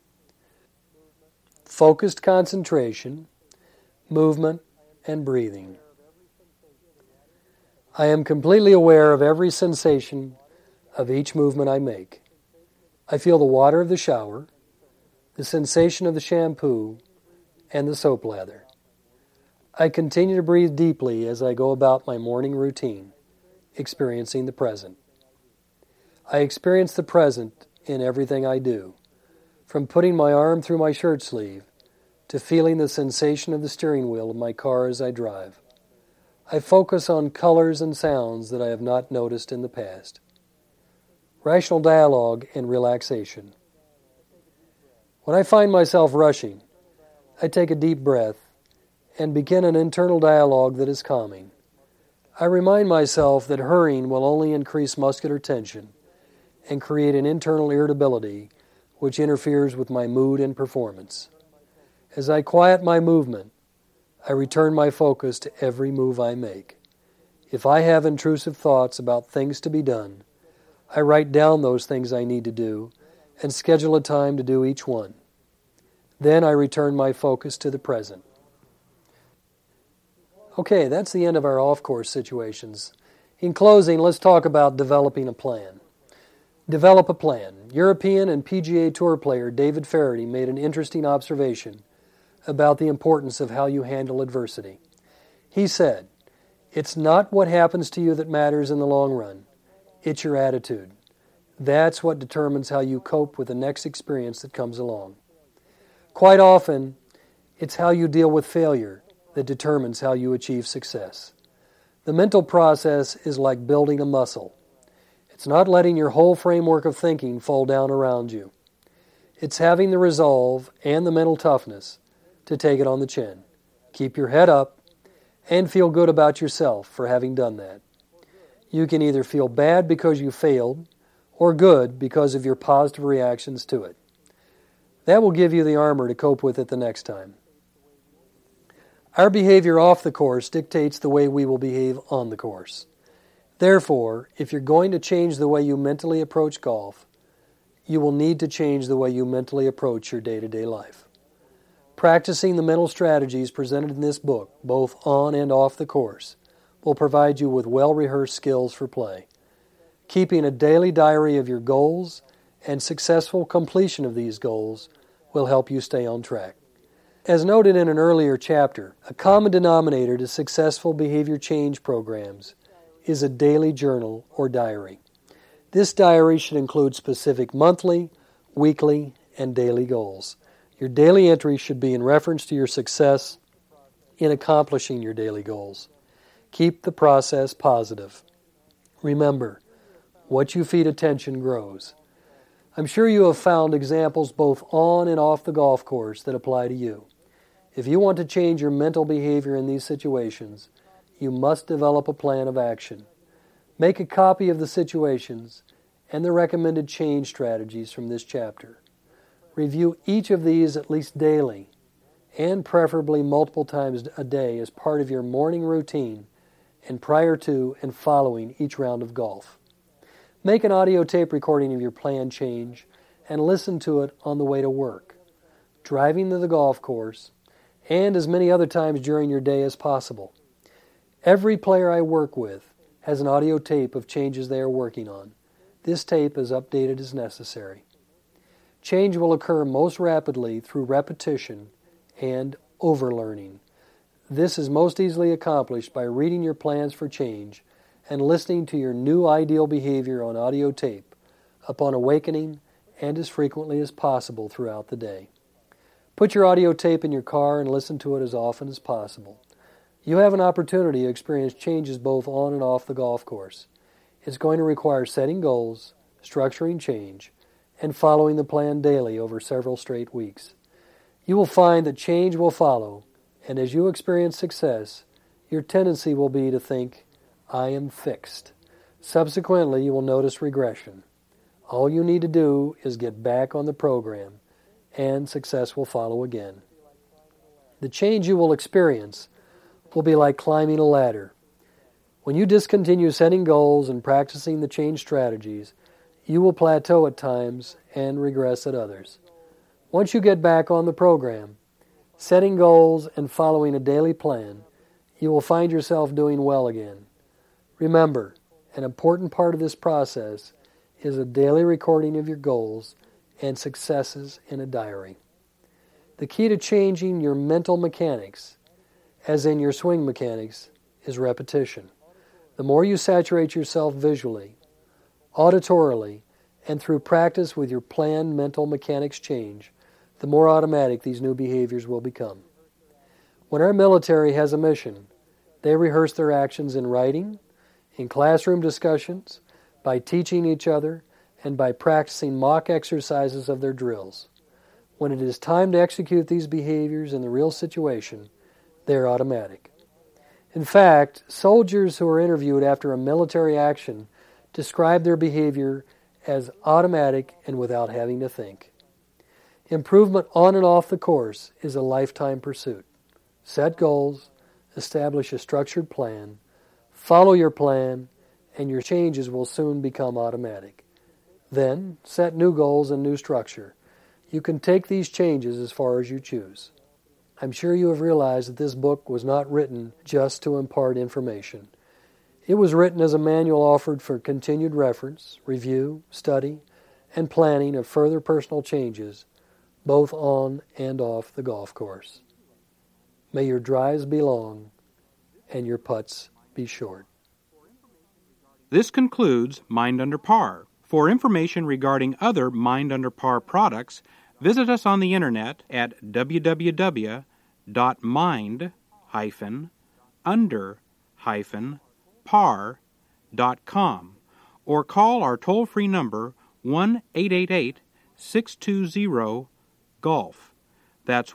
Focused concentration, movement, and breathing. I am completely aware of every sensation of each movement I make. I feel the water of the shower, the sensation of the shampoo, and the soap lather. I continue to breathe deeply as I go about my morning routine, experiencing the present. I experience the present in everything I do, from putting my arm through my shirt sleeve to feeling the sensation of the steering wheel of my car as I drive. I focus on colors and sounds that I have not noticed in the past. Rational dialogue and relaxation. When I find myself rushing, I take a deep breath and begin an internal dialogue that is calming. I remind myself that hurrying will only increase muscular tension and create an internal irritability which interferes with my mood and performance. As I quiet my movement, I return my focus to every move I make. If I have intrusive thoughts about things to be done, I write down those things I need to do and schedule a time to do each one. Then I return my focus to the present. Okay, that's the end of our off-course situations. In closing, let's talk about developing a plan. Develop a plan. European and PGA Tour player David Feherty made an interesting observation about the importance of how you handle adversity. He said, "It's not what happens to you that matters in the long run. It's your attitude. That's what determines how you cope with the next experience that comes along." Quite often, it's how you deal with failure that determines how you achieve success. The mental process is like building a muscle. It's not letting your whole framework of thinking fall down around you. It's having the resolve and the mental toughness to take it on the chin. Keep your head up and feel good about yourself for having done that. You can either feel bad because you failed or good because of your positive reactions to it. That will give you the armor to cope with it the next time. Our behavior off the course dictates the way we will behave on the course. Therefore, if you're going to change the way you mentally approach golf, you will need to change the way you mentally approach your day-to-day life. Practicing the mental strategies presented in this book, both on and off the course, will provide you with well-rehearsed skills for play. Keeping a daily diary of your goals and successful completion of these goals will help you stay on track. As noted in an earlier chapter, a common denominator to successful behavior change programs is a daily journal or diary. This diary should include specific monthly, weekly, and daily goals. Your daily entry should be in reference to your success in accomplishing your daily goals. Keep the process positive. Remember, what you feed attention grows. I'm sure you have found examples both on and off the golf course that apply to you. If you want to change your mental behavior in these situations, you must develop a plan of action. Make a copy of the situations and the recommended change strategies from this chapter. Review each of these at least daily, and preferably multiple times a day as part of your morning routine and prior to and following each round of golf. Make an audio tape recording of your planned change and listen to it on the way to work, driving to the golf course, and as many other times during your day as possible. Every player I work with has an audio tape of changes they are working on. This tape is updated as necessary. Change will occur most rapidly through repetition and overlearning. This is most easily accomplished by reading your plans for change and listening to your new ideal behavior on audio tape upon awakening and as frequently as possible throughout the day. Put your audio tape in your car and listen to it as often as possible. You have an opportunity to experience changes both on and off the golf course. It's going to require setting goals, structuring change, and following the plan daily over several straight weeks. You will find that change will follow, and as you experience success, your tendency will be to think, I am fixed. Subsequently, you will notice regression. All you need to do is get back on the program, and success will follow again. The change you will experience will be like climbing a ladder. When you discontinue setting goals and practicing the change strategies, you will plateau at times and regress at others. Once you get back on the program, setting goals and following a daily plan, you will find yourself doing well again. Remember, an important part of this process is a daily recording of your goals and successes in a diary. The key to changing your mental mechanics, as in your swing mechanics, is repetition. The more you saturate yourself visually, auditorily, and through practice with your planned mental mechanics change, the more automatic these new behaviors will become. When our military has a mission, they rehearse their actions in writing, in classroom discussions, by teaching each other, and by practicing mock exercises of their drills. When it is time to execute these behaviors in the real situation, they are automatic. In fact, soldiers who are interviewed after a military action describe their behavior as automatic and without having to think. Improvement on and off the course is a lifetime pursuit. Set goals, establish a structured plan, follow your plan, and your changes will soon become automatic. Then, set new goals and new structure. You can take these changes as far as you choose. I'm sure you have realized that this book was not written just to impart information. It was written as a manual offered for continued reference, review, study, and planning of further personal changes, both on and off the golf course. May your drives be long and your putts be short. This concludes Mind Under Par. For information regarding other Mind Under Par products, visit us on the internet at www.mind-under-par.com or call our toll-free number 1-888-620-GOLF. That's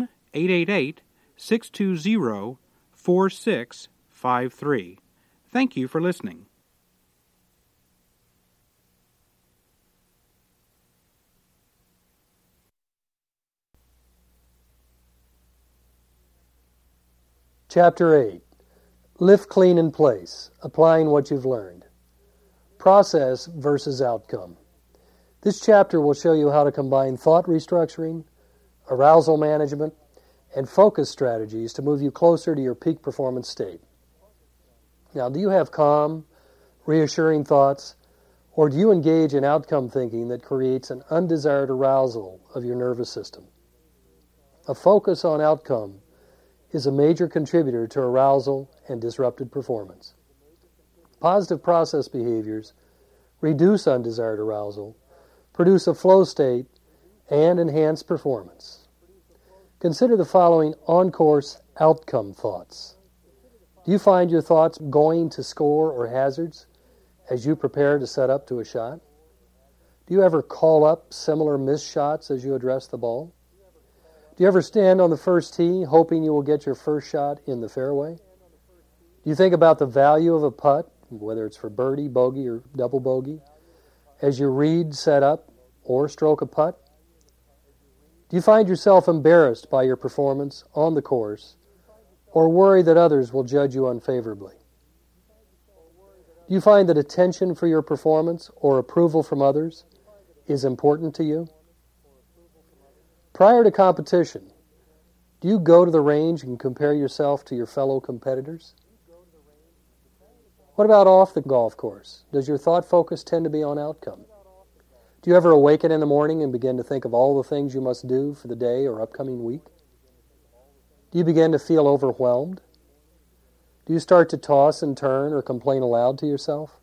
1-888-620-4653. Thank you for listening. Chapter 8. Lift Clean in Place, Applying What You've Learned. Process versus Outcome. This chapter will show you how to combine thought restructuring, arousal management, and focus strategies to move you closer to your peak performance state. Now, do you have calm, reassuring thoughts, or do you engage in outcome thinking that creates an undesired arousal of your nervous system? A focus on outcome is a major contributor to arousal and disrupted performance. Positive process behaviors reduce undesired arousal, produce a flow state, and enhance performance. Consider the following on-course outcome thoughts. Do you find your thoughts going to score or hazards as you prepare to set up to a shot? Do you ever call up similar missed shots as you address the ball? Do you ever stand on the first tee hoping you will get your first shot in the fairway? Do you think about the value of a putt, whether it's for birdie, bogey, or double bogey, as you read, set up, or stroke a putt? Do you find yourself embarrassed by your performance on the course, or worry that others will judge you unfavorably? Do you find that attention for your performance or approval from others is important to you? Prior to competition, do you go to the range and compare yourself to your fellow competitors? What about off the golf course? Does your thought focus tend to be on outcome? Do you ever awaken in the morning and begin to think of all the things you must do for the day or upcoming week? Do you begin to feel overwhelmed? Do you start to toss and turn or complain aloud to yourself?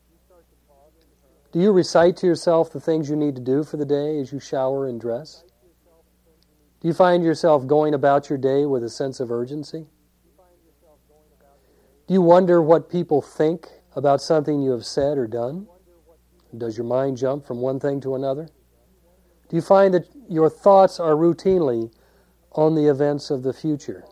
Do you recite to yourself the things you need to do for the day as you shower and dress? Do you find yourself going about your day with a sense of urgency? Do you wonder what people think about something you have said or done? Does your mind jump from one thing to another? Do you find that your thoughts are routinely on the events of the future?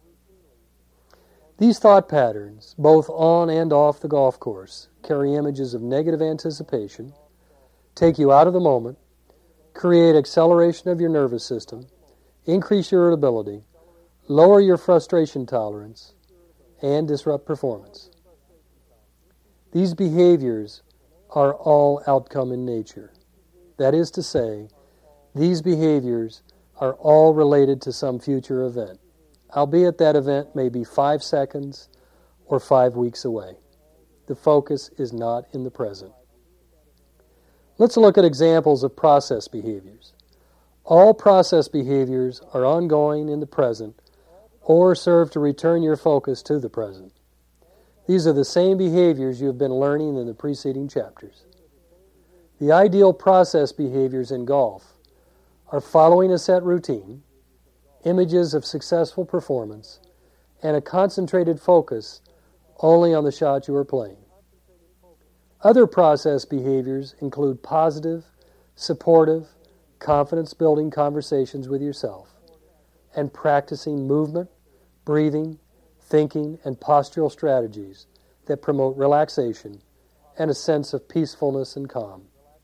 These thought patterns, both on and off the golf course, carry images of negative anticipation, take you out of the moment, create acceleration of your nervous system, increase your irritability, lower your frustration tolerance, and disrupt performance. These behaviors are all outcome in nature. That is to say, these behaviors are all related to some future event, albeit that event may be 5 seconds or 5 weeks away. The focus is not in the present. Let's look at examples of process behaviors. All process behaviors are ongoing in the present or serve to return your focus to the present. These are the same behaviors you have been learning in the preceding chapters. The ideal process behaviors in golf are following a set routine, images of successful performance, and a concentrated focus only on the shot you are playing. Other process behaviors include positive, supportive, confidence-building conversations with yourself, and practicing movement, breathing, thinking, and postural strategies that promote relaxation and a sense of peacefulness and calm.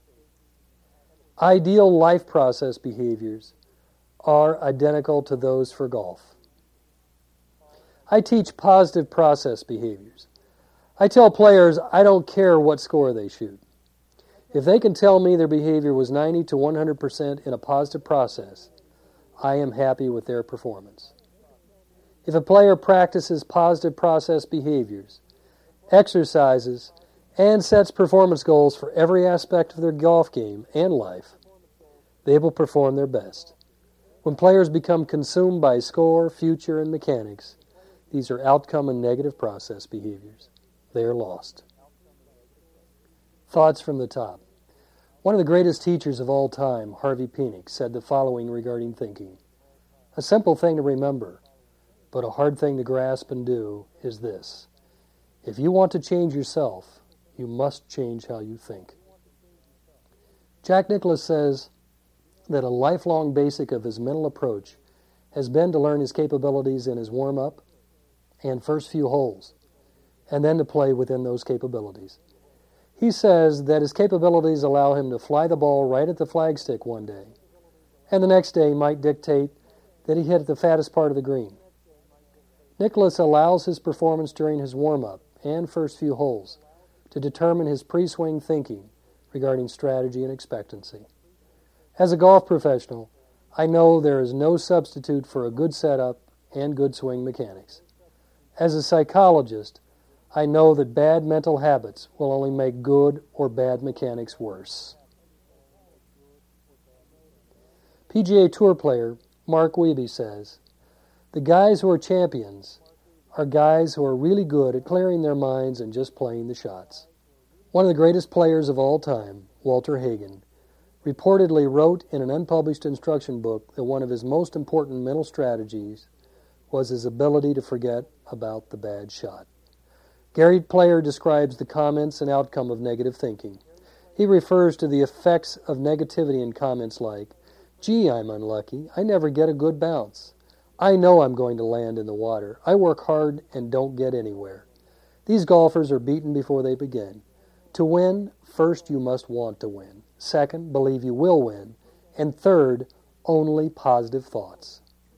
Ideal life process behaviors are identical to those for golf. I teach positive process behaviors. I tell players I don't care what score they shoot. If they can tell me their behavior was 90 to 100% in a positive process, I am happy with their performance. If a player practices positive process behaviors, exercises, and sets performance goals for every aspect of their golf game and life, they will perform their best. When players become consumed by score, future, and mechanics, these are outcome and negative process behaviors. They are lost. Thoughts from the top. One of the greatest teachers of all time, Harvey Penick, said the following regarding thinking. A simple thing to remember, but a hard thing to grasp and do, is this. If you want to change yourself, you must change how you think. Jack Nicklaus says that a lifelong basic of his mental approach has been to learn his capabilities in his warm-up and first few holes, and then to play within those capabilities. He says that his capabilities allow him to fly the ball right at the flagstick one day, and the next day might dictate that he hit the fattest part of the green. Nicklaus allows his performance during his warm-up and first few holes to determine his pre-swing thinking regarding strategy and expectancy. As a golf professional, I know there is no substitute for a good setup and good swing mechanics. As a psychologist, I know that bad mental habits will only make good or bad mechanics worse. PGA Tour player Mark Wiebe says, "The guys who are champions are guys who are really good at clearing their minds and just playing the shots. One of the greatest players of all time, Walter Hagen, reportedly wrote in an unpublished instruction book that one of his most important mental strategies was his ability to forget about the bad shot. Gary Player describes the comments and outcome of negative thinking. He refers to the effects of negativity in comments like, "Gee, I'm unlucky. I never get a good bounce. I know I'm going to land in the water. I work hard and don't get anywhere." These golfers are beaten before they begin. To win, first you must want to win. Second, believe you will win. And third, only positive thoughts.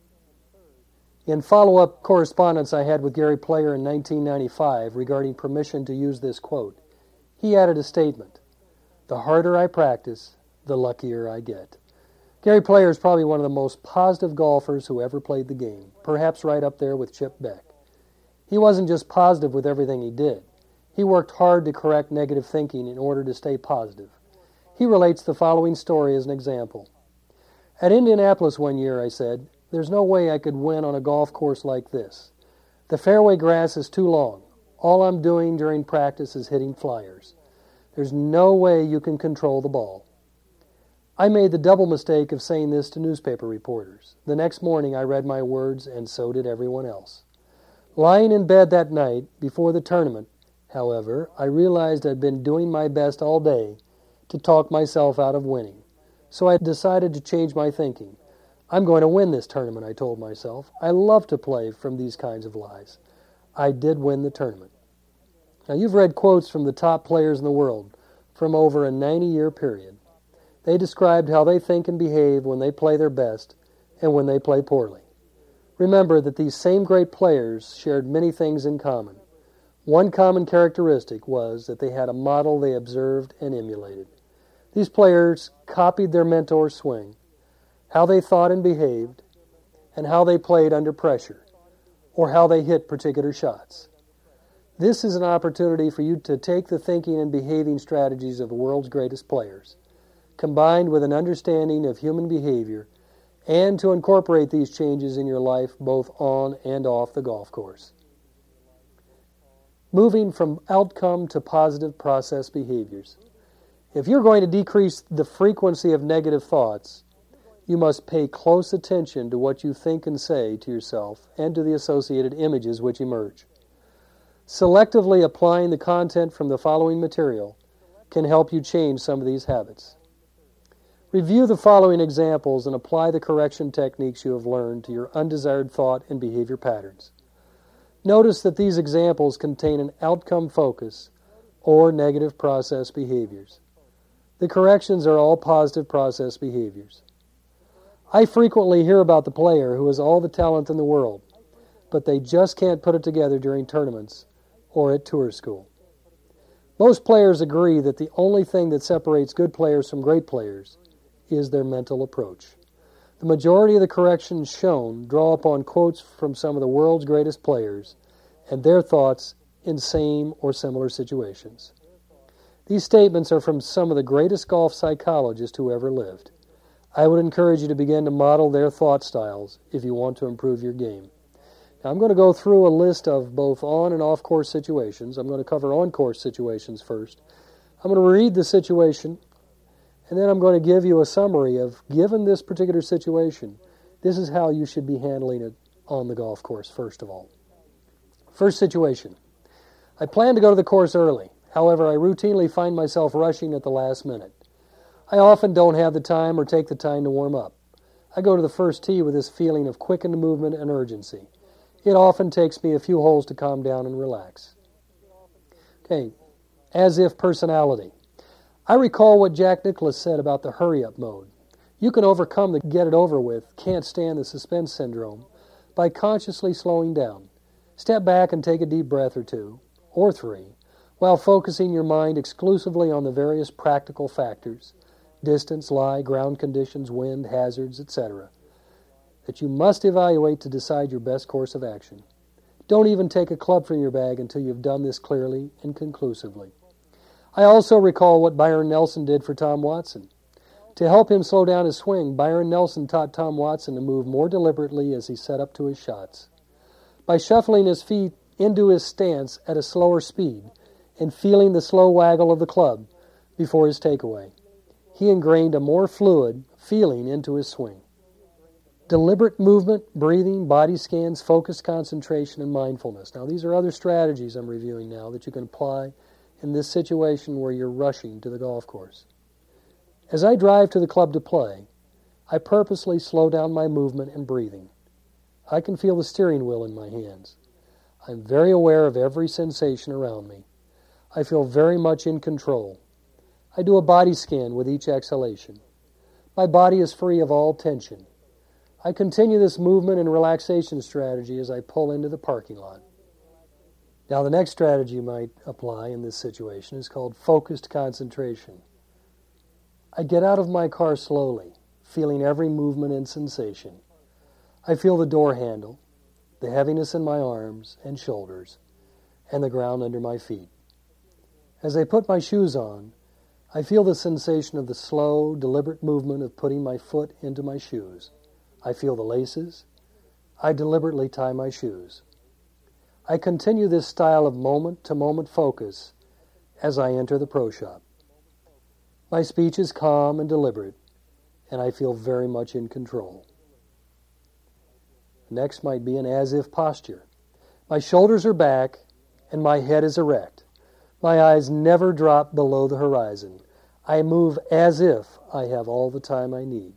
In follow-up correspondence I had with Gary Player in 1995 regarding permission to use this quote, he added a statement, "The harder I practice, the luckier I get." Gary Player is probably one of the most positive golfers who ever played the game, perhaps right up there with Chip Beck. He wasn't just positive with everything he did. He worked hard to correct negative thinking in order to stay positive. He relates the following story as an example. "At Indianapolis one year, I said, there's no way I could win on a golf course like this. The fairway grass is too long. All I'm doing during practice is hitting flyers. There's no way you can control the ball." I made the double mistake of saying this to newspaper reporters. The next morning I read my words, and so did everyone else. Lying in bed that night, before the tournament, however, I realized I'd been doing my best all day to talk myself out of winning. So I decided to change my thinking. "I'm going to win this tournament," I told myself. I love to play from these kinds of lies. I did win the tournament. Now, you've read quotes from the top players in the world from over a 90-year period. They described how they think and behave when they play their best and when they play poorly. Remember that these same great players shared many things in common. One common characteristic was that they had a model they observed and emulated. These players copied their mentor's swing, how they thought and behaved, and how they played under pressure, or how they hit particular shots. This is an opportunity for you to take the thinking and behaving strategies of the world's greatest players, combined with an understanding of human behavior, and to incorporate these changes in your life both on and off the golf course. Moving from outcome to positive process behaviors. If you're going to decrease the frequency of negative thoughts, you must pay close attention to what you think and say to yourself and to the associated images which emerge. Selectively applying the content from the following material can help you change some of these habits. Review the following examples and apply the correction techniques you have learned to your undesired thought and behavior patterns. Notice that these examples contain an outcome focus or negative process behaviors. The corrections are all positive process behaviors. I frequently hear about the player who has all the talent in the world, but they just can't put it together during tournaments or at tour school. Most players agree that the only thing that separates good players from great players is their mental approach. The majority of the corrections shown draw upon quotes from some of the world's greatest players and their thoughts in same or similar situations. These statements are from some of the greatest golf psychologists who ever lived. I would encourage you to begin to model their thought styles if you want to improve your game. Now, I'm going to go through a list of both on and off-course situations. I'm going to cover on-course situations first. I'm going to read the situation, and then I'm going to give you a summary of, given this particular situation, this is how you should be handling it on the golf course, first of all. First situation. I plan to go to the course early. However, I routinely find myself rushing at the last minute. I often don't have the time or take the time to warm up. I go to the first tee with this feeling of quickened movement and urgency. It often takes me a few holes to calm down and relax. Okay, as if personality. I recall what Jack Nicklaus said about the hurry-up mode. You can overcome the get-it-over-with, can't-stand the suspense syndrome by consciously slowing down. Step back and take a deep breath or two, or three, while focusing your mind exclusively on the various practical factors, distance, lie, ground conditions, wind, hazards, etc., that you must evaluate to decide your best course of action. Don't even take a club from your bag until you've done this clearly and conclusively. I also recall what Byron Nelson did for Tom Watson. To help him slow down his swing, Byron Nelson taught Tom Watson to move more deliberately as he set up to his shots. by shuffling his feet into his stance at a slower speed and feeling the slow waggle of the club before his takeaway. He ingrained a more fluid feeling into his swing. Deliberate movement, breathing, body scans, focused concentration, and mindfulness. Now, these are other strategies I'm reviewing now that you can apply in this situation where you're rushing to the golf course. As I drive to the club to play, I purposely slow down my movement and breathing. I can feel the steering wheel in my hands. I'm very aware of every sensation around me. I feel very much in control. I do a body scan with each exhalation. My body is free of all tension. I continue this movement and relaxation strategy as I pull into the parking lot. Now, the next strategy you might apply in this situation is called focused concentration. I get out of my car slowly, feeling every movement and sensation. I feel the door handle, the heaviness in my arms and shoulders, and the ground under my feet. As I put my shoes on, I feel the sensation of the slow, deliberate movement of putting my foot into my shoes. I feel the laces. I deliberately tie my shoes. I continue this style of moment-to-moment focus as I enter the pro shop. My speech is calm and deliberate, and I feel very much in control. Next might be an as-if posture. My shoulders are back, and my head is erect. My eyes never drop below the horizon. I move as if I have all the time I need.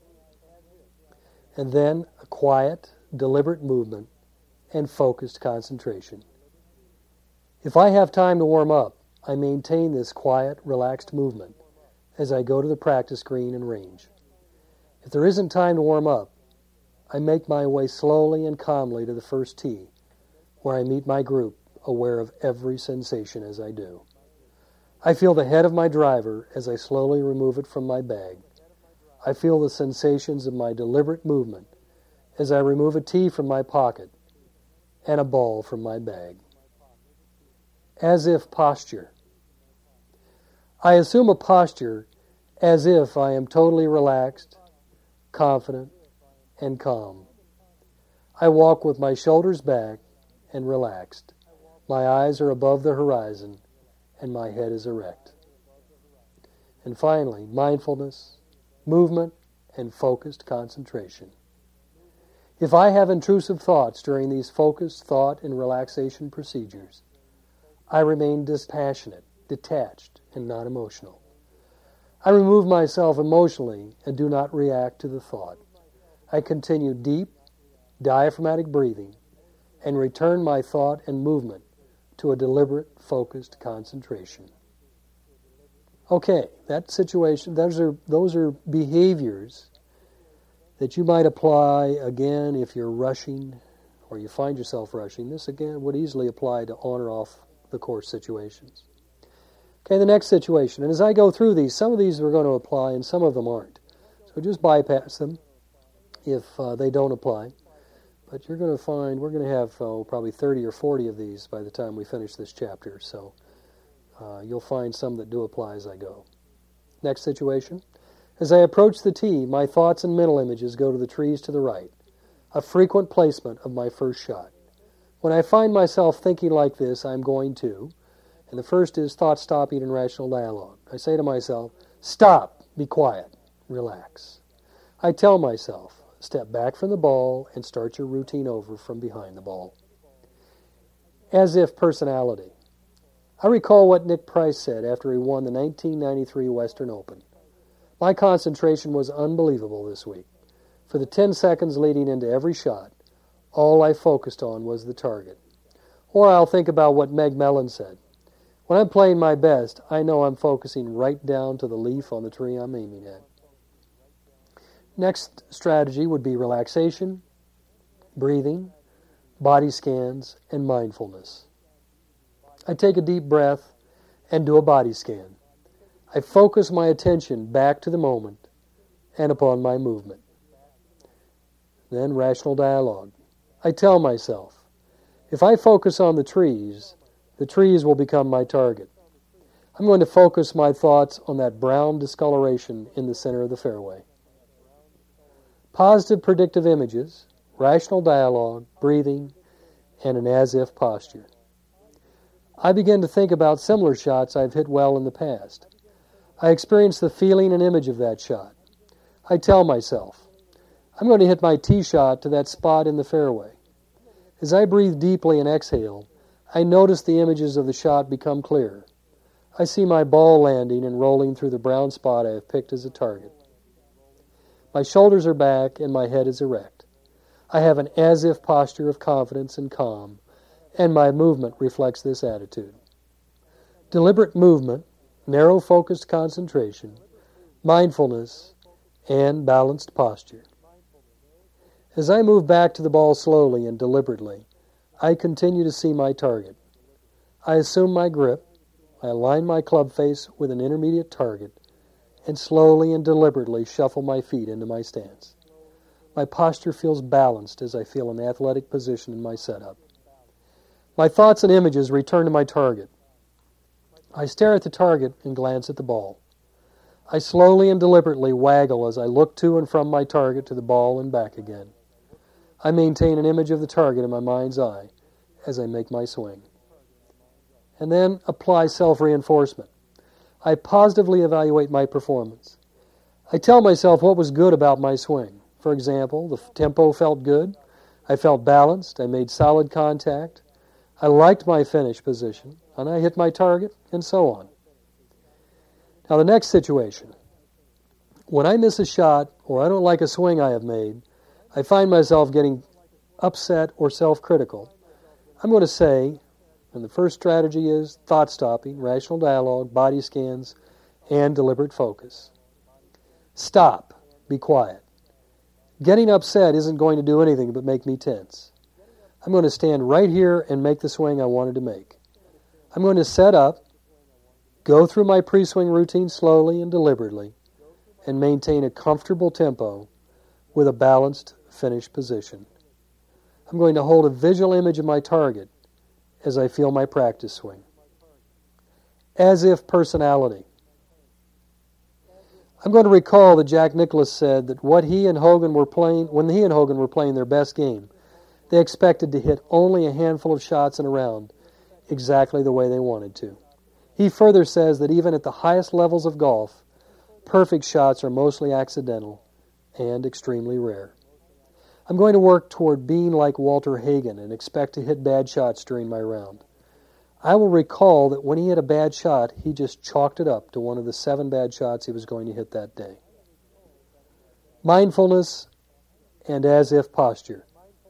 And then a quiet, deliberate movement and focused concentration. If I have time to warm up, I maintain this quiet, relaxed movement as I go to the practice green and range. If there isn't time to warm up, I make my way slowly and calmly to the first tee, where I meet my group, aware of every sensation as I do. I feel the head of my driver as I slowly remove it from my bag. I feel the sensations of my deliberate movement as I remove a tee from my pocket and a ball from my bag. As if posture. I assume a posture as if I am totally relaxed, confident, and calm. I walk with my shoulders back and relaxed. My eyes are above the horizon and my head is erect. And finally, mindfulness, movement, and focused concentration. If I have intrusive thoughts during these focused thought and relaxation procedures, I remain dispassionate, detached, and not emotional. I remove myself emotionally and do not react to the thought. I continue deep, diaphragmatic breathing and return my thought and movement to a deliberate, focused concentration. Okay, that situation, those are behaviors that you might apply again if you're rushing or you find yourself rushing. This again would easily apply to on or off the course situations. Okay, the next situation, and as I go through these, some of these are going to apply and some of them aren't. So just bypass them if they don't apply. But you're going to find we're going to have probably 30 or 40 of these by the time we finish this chapter. So you'll find some that do apply as I go. Next situation. As I approach the tee, my thoughts and mental images go to the trees to the right, a frequent placement of my first shot. When I find myself thinking like this, I'm going to, and the first is thought-stopping and rational dialogue. I say to myself, stop, be quiet, relax. I tell myself, step back from the ball and start your routine over from behind the ball. As if personality. I recall what Nick Price said after he won the 1993 Western Open. My concentration was unbelievable this week. For the 10 seconds leading into every shot, all I focused on was the target. Or I'll think about what Meg Mellon said. When I'm playing my best, I know I'm focusing right down to the leaf on the tree I'm aiming at. Next strategy would be relaxation, breathing, body scans, and mindfulness. I take a deep breath and do a body scan. I focus my attention back to the moment and upon my movement. Then rational dialogue. I tell myself, if I focus on the trees will become my target. I'm going to focus my thoughts on that brown discoloration in the center of the fairway. Positive predictive images, rational dialogue, breathing, and an as-if posture. I begin to think about similar shots I've hit well in the past. I experience the feeling and image of that shot. I tell myself, I'm going to hit my tee shot to that spot in the fairway. As I breathe deeply and exhale, I notice the images of the shot become clearer. I see my ball landing and rolling through the brown spot I have picked as a target. My shoulders are back and my head is erect. I have an as-if posture of confidence and calm, and my movement reflects this attitude. Deliberate movement, narrow focused concentration, mindfulness, and balanced posture. As I move back to the ball slowly and deliberately, I continue to see my target. I assume my grip, I align my club face with an intermediate target, and slowly and deliberately shuffle my feet into my stance. My posture feels balanced as I feel an athletic position in my setup. My thoughts and images return to my target. I stare at the target and glance at the ball. I slowly and deliberately waggle as I look to and from my target to the ball and back again. I maintain an image of the target in my mind's eye as I make my swing. And then apply self-reinforcement. I positively evaluate my performance. I tell myself what was good about my swing. For example, the tempo felt good, I felt balanced, I made solid contact, I liked my finish position, and I hit my target, and so on. Now the next situation. When I miss a shot or I don't like a swing I have made, I find myself getting upset or self-critical. I'm going to say, and the first strategy is thought stopping, rational dialogue, body scans, and deliberate focus. Stop. Be quiet. Getting upset isn't going to do anything but make me tense. I'm going to stand right here and make the swing I wanted to make. I'm going to set up, go through my pre-swing routine slowly and deliberately, and maintain a comfortable tempo with a balanced finish position. I'm going to hold a visual image of my target as I feel my practice swing. As-if personality. I'm going to recall that Jack Nicklaus said that when he and Hogan were playing their best game, they expected to hit only a handful of shots in a round exactly the way they wanted to. He further says that even at the highest levels of golf, perfect shots are mostly accidental and extremely rare. I'm going to work toward being like Walter Hagen and expect to hit bad shots during my round. I will recall that when he hit a bad shot, he just chalked it up to one of the 7 bad shots he was going to hit that day. Mindfulness and as-if posture.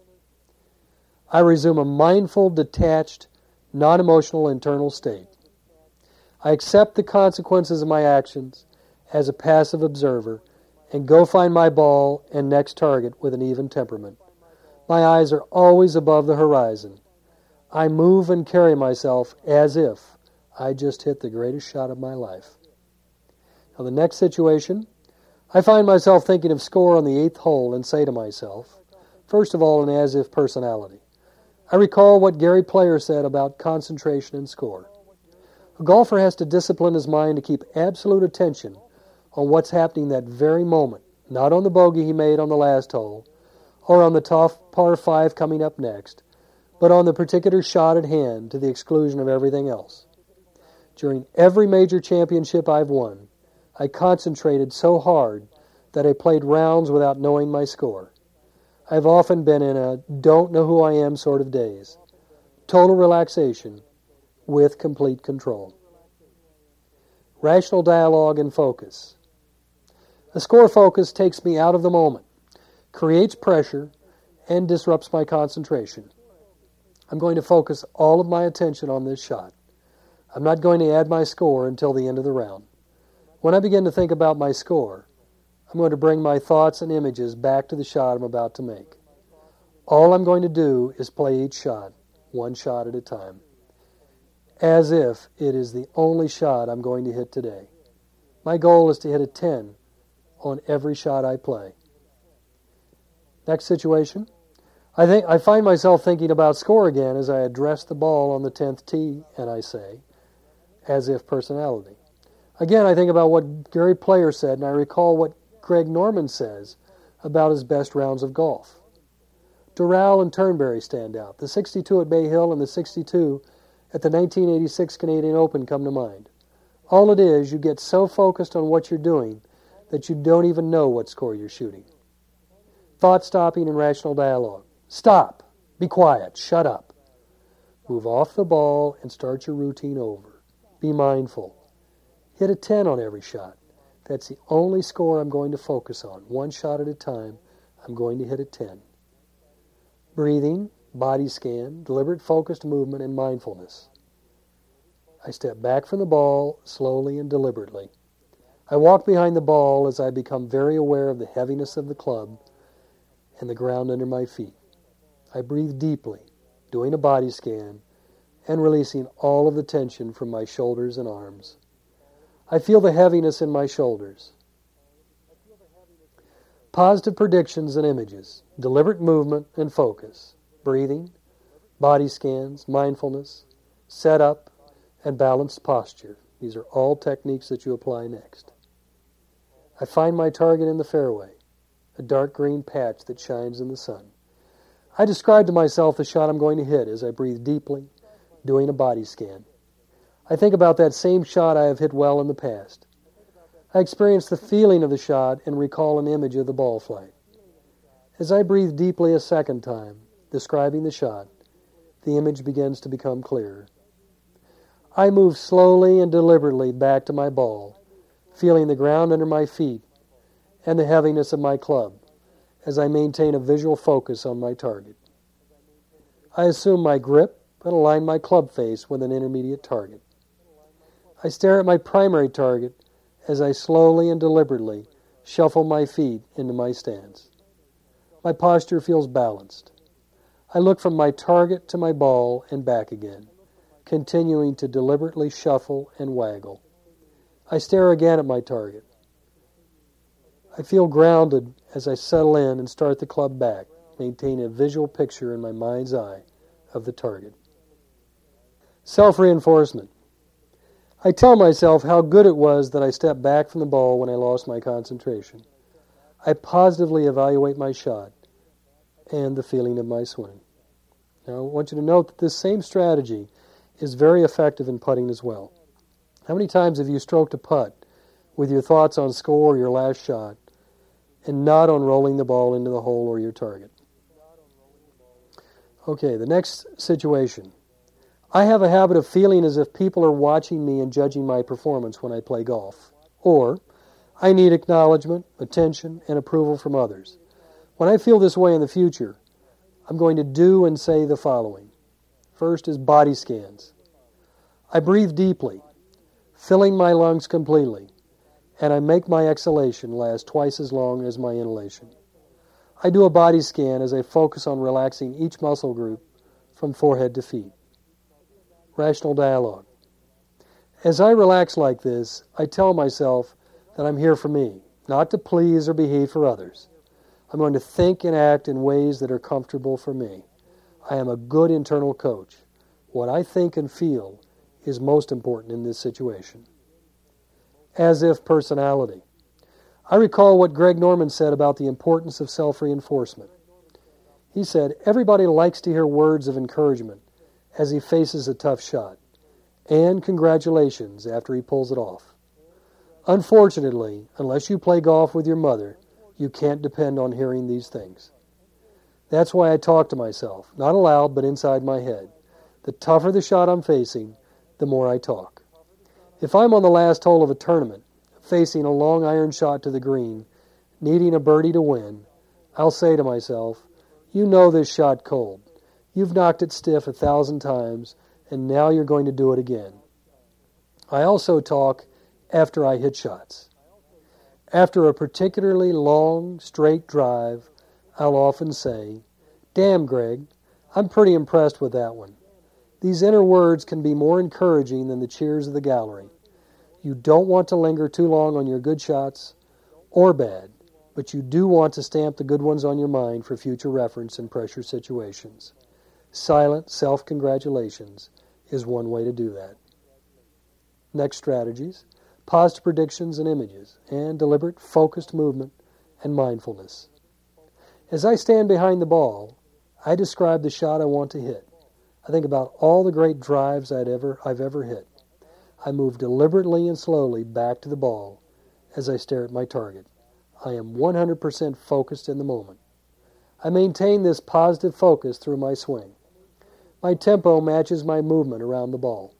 I resume a mindful, detached, non-emotional internal state. I accept the consequences of my actions as a passive observer and go find my ball and next target with an even temperament. My eyes are always above the horizon. I move and carry myself as if I just hit the greatest shot of my life. Now the next situation, I find myself thinking of score on the 8th hole and say to myself, first of all, an as-if personality. I recall what Gary Player said about concentration and score. A golfer has to discipline his mind to keep absolute attention on what's happening that very moment, not on the bogey he made on the last hole, or on the tough par 5 coming up next, but on the particular shot at hand to the exclusion of everything else. During every major championship I've won, I concentrated so hard that I played rounds without knowing my score. I've often been in a don't-know-who-I-am sort of daze. Total relaxation with complete control. Rational dialogue and focus. A score focus takes me out of the moment, creates pressure, and disrupts my concentration. I'm going to focus all of my attention on this shot. I'm not going to add my score until the end of the round. When I begin to think about my score, I'm going to bring my thoughts and images back to the shot I'm about to make. All I'm going to do is play each shot, one shot at a time, as if it is the only shot I'm going to hit today. My goal is to hit a 10 on every shot I play. Next situation. I find myself thinking about score again as I address the ball on the 10th tee, and I say, as if personality. Again, I think about what Gary Player said, and I recall what Greg Norman says about his best rounds of golf. Doral and Turnberry stand out. The 62 at Bay Hill and the 62 at the 1986 Canadian Open come to mind. All it is, you get so focused on what you're doing that you don't even know what score you're shooting. Thought-stopping and rational dialogue. Stop. Be quiet. Shut up. Move off the ball and start your routine over. Be mindful. Hit a 10 on every shot. That's the only score I'm going to focus on. One shot at a time, I'm going to hit a 10. Breathing, body scan, deliberate focused movement, and mindfulness. I step back from the ball slowly and deliberately. I walk behind the ball as I become very aware of the heaviness of the club and the ground under my feet. I breathe deeply, doing a body scan, and releasing all of the tension from my shoulders and arms. I feel the heaviness in my shoulders. Positive predictions and images, deliberate movement and focus, breathing, body scans, mindfulness, setup, and balanced posture. These are all techniques that you apply next. I find my target in the fairway, a dark green patch that shines in the sun. I describe to myself the shot I'm going to hit as I breathe deeply, doing a body scan. I think about that same shot I have hit well in the past. I experience the feeling of the shot and recall an image of the ball flight. As I breathe deeply a second time, describing the shot, the image begins to become clearer. I move slowly and deliberately back to my ball, feeling the ground under my feet and the heaviness of my club as I maintain a visual focus on my target. I assume my grip and align my club face with an intermediate target. I stare at my primary target as I slowly and deliberately shuffle my feet into my stance. My posture feels balanced. I look from my target to my ball and back again, continuing to deliberately shuffle and waggle. I stare again at my target. I feel grounded as I settle in and start the club back, maintaining a visual picture in my mind's eye of the target. Self-reinforcement. I tell myself how good it was that I stepped back from the ball when I lost my concentration. I positively evaluate my shot and the feeling of my swing. Now, I want you to note that this same strategy is very effective in putting as well. How many times have you stroked a putt with your thoughts on score or your last shot and not on rolling the ball into the hole or your target? Okay, the next situation. I have a habit of feeling as if people are watching me and judging my performance when I play golf. Or, I need acknowledgement, attention, and approval from others. When I feel this way in the future, I'm going to do and say the following. First is body scans. I breathe deeply, filling my lungs completely, and I make my exhalation last twice as long as my inhalation. I do a body scan as I focus on relaxing each muscle group from forehead to feet. Rational dialogue. As I relax like this, I tell myself that I'm here for me, not to please or behave for others. I'm going to think and act in ways that are comfortable for me. I am a good internal coach. What I think and feel is most important in this situation. As if personality. I recall what Greg Norman said about the importance of self-reinforcement. He said, everybody likes to hear words of encouragement as he faces a tough shot, and congratulations after he pulls it off. Unfortunately, unless you play golf with your mother, you can't depend on hearing these things. That's why I talk to myself, not aloud but inside my head. The tougher the shot I'm facing, the more I talk. If I'm on the last hole of a tournament, facing a long iron shot to the green, needing a birdie to win, I'll say to myself, you know this shot cold. You've knocked it stiff 1,000 times, and now you're going to do it again. I also talk after I hit shots. After a particularly long, straight drive, I'll often say, damn, Greg, I'm pretty impressed with that one. These inner words can be more encouraging than the cheers of the gallery. You don't want to linger too long on your good shots or bad, but you do want to stamp the good ones on your mind for future reference in pressure situations. Silent self-congratulations is one way to do that. Next strategies, positive predictions and images, and deliberate, focused movement and mindfulness. As I stand behind the ball, I describe the shot I want to hit. I think about all the great drives I've ever hit. I move deliberately and slowly back to the ball as I stare at my target. I am 100% focused in the moment. I maintain this positive focus through my swing. My tempo matches my movement around the ball.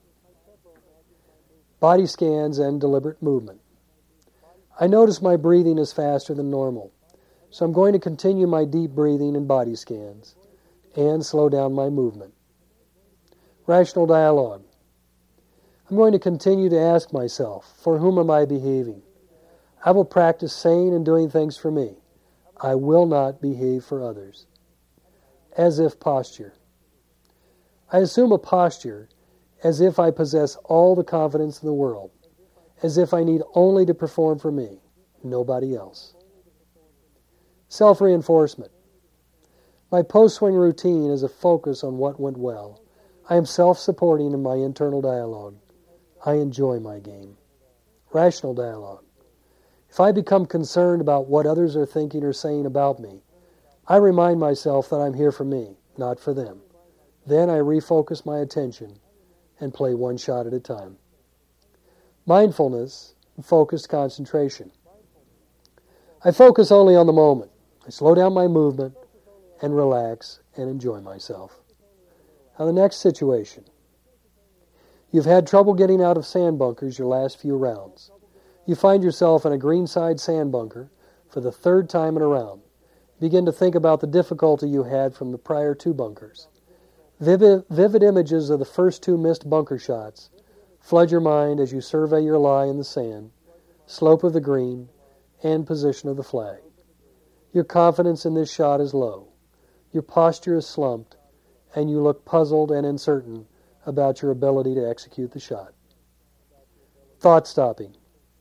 Body scans and deliberate movement. I notice my breathing is faster than normal, so I'm going to continue my deep breathing and body scans and slow down my movement. Rational dialogue. I'm going to continue to ask myself, for whom am I behaving? I will practice saying and doing things for me. I will not behave for others. As if posture. I assume a posture as if I possess all the confidence in the world, as if I need only to perform for me, nobody else. Self-reinforcement. My post-swing routine is a focus on what went well. I am self-supporting in my internal dialogue. I enjoy my game. Rational dialogue. If I become concerned about what others are thinking or saying about me, I remind myself that I'm here for me, not for them. Then I refocus my attention and play one shot at a time. Mindfulness and focused concentration. I focus only on the moment. I slow down my movement and relax and enjoy myself. Now the next situation. You've had trouble getting out of sand bunkers your last few rounds. You find yourself in a greenside sand bunker for the third time in a round. You begin to think about the difficulty you had from the prior two bunkers. Vivid images of the first two missed bunker shots flood your mind as you survey your lie in the sand, slope of the green, and position of the flag. Your confidence in this shot is low. Your posture is slumped, and you look puzzled and uncertain about your ability to execute the shot. Thought stopping.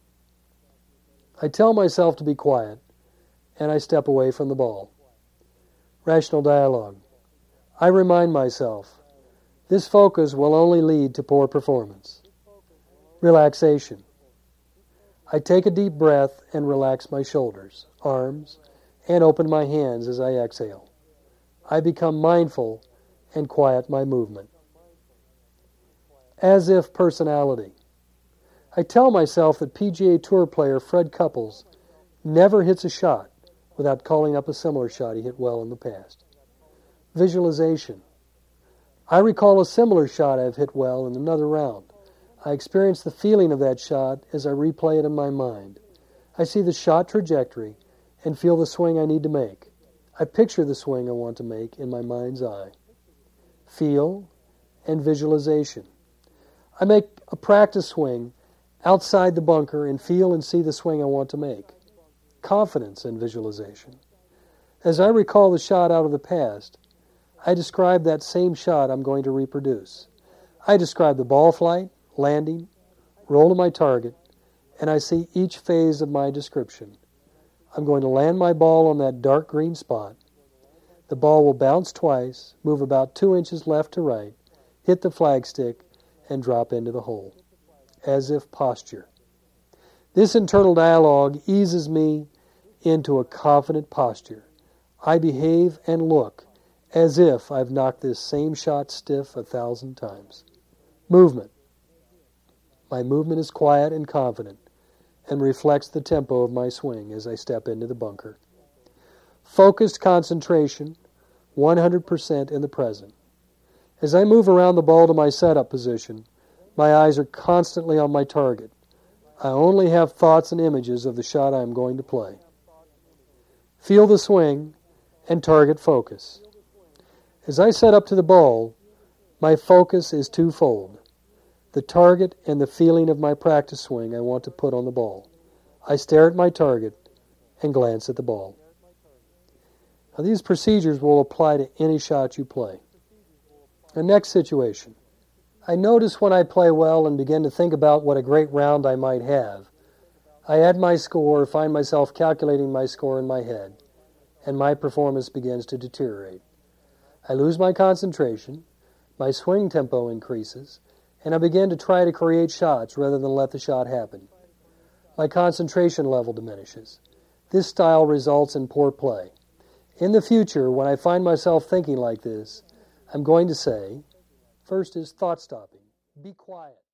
I tell myself to be quiet, and I step away from the ball. Rational dialogue. I remind myself, this focus will only lead to poor performance. Relaxation. I take a deep breath and relax my shoulders, arms, and open my hands as I exhale. I become mindful and quiet my movement. As if personality. I tell myself that PGA Tour player Fred Couples never hits a shot without calling up a similar shot he hit well in the past. Visualization. I recall a similar shot I've hit well in another round. I experience the feeling of that shot as I replay it in my mind. I see the shot trajectory and feel the swing I need to make. I picture the swing I want to make in my mind's eye. Feel and visualization. I make a practice swing outside the bunker and feel and see the swing I want to make. Confidence and visualization. As I recall the shot out of the past, I describe that same shot I'm going to reproduce. I describe the ball flight, landing, roll to my target, and I see each phase of my description. I'm going to land my ball on that dark green spot. The ball will bounce twice, move about 2 inches left to right, hit the flagstick, and drop into the hole. As if posture. This internal dialogue eases me into a confident posture. I behave and look as if I've knocked this same shot stiff 1,000 times. Movement. My movement is quiet and confident and reflects the tempo of my swing as I step into the bunker. Focused concentration, 100% in the present. As I move around the ball to my setup position, my eyes are constantly on my target. I only have thoughts and images of the shot I am going to play. Feel the swing and target focus. As I set up to the ball, my focus is twofold. The target and the feeling of my practice swing I want to put on the ball. I stare at my target and glance at the ball. Now, these procedures will apply to any shot you play. The next situation. I notice when I play well and begin to think about what a great round I might have. I add my score, find myself calculating my score in my head, and my performance begins to deteriorate. I lose my concentration, my swing tempo increases, and I begin to try to create shots rather than let the shot happen. My concentration level diminishes. This style results in poor play. In the future, when I find myself thinking like this, I'm going to say, first is thought stopping. Be quiet.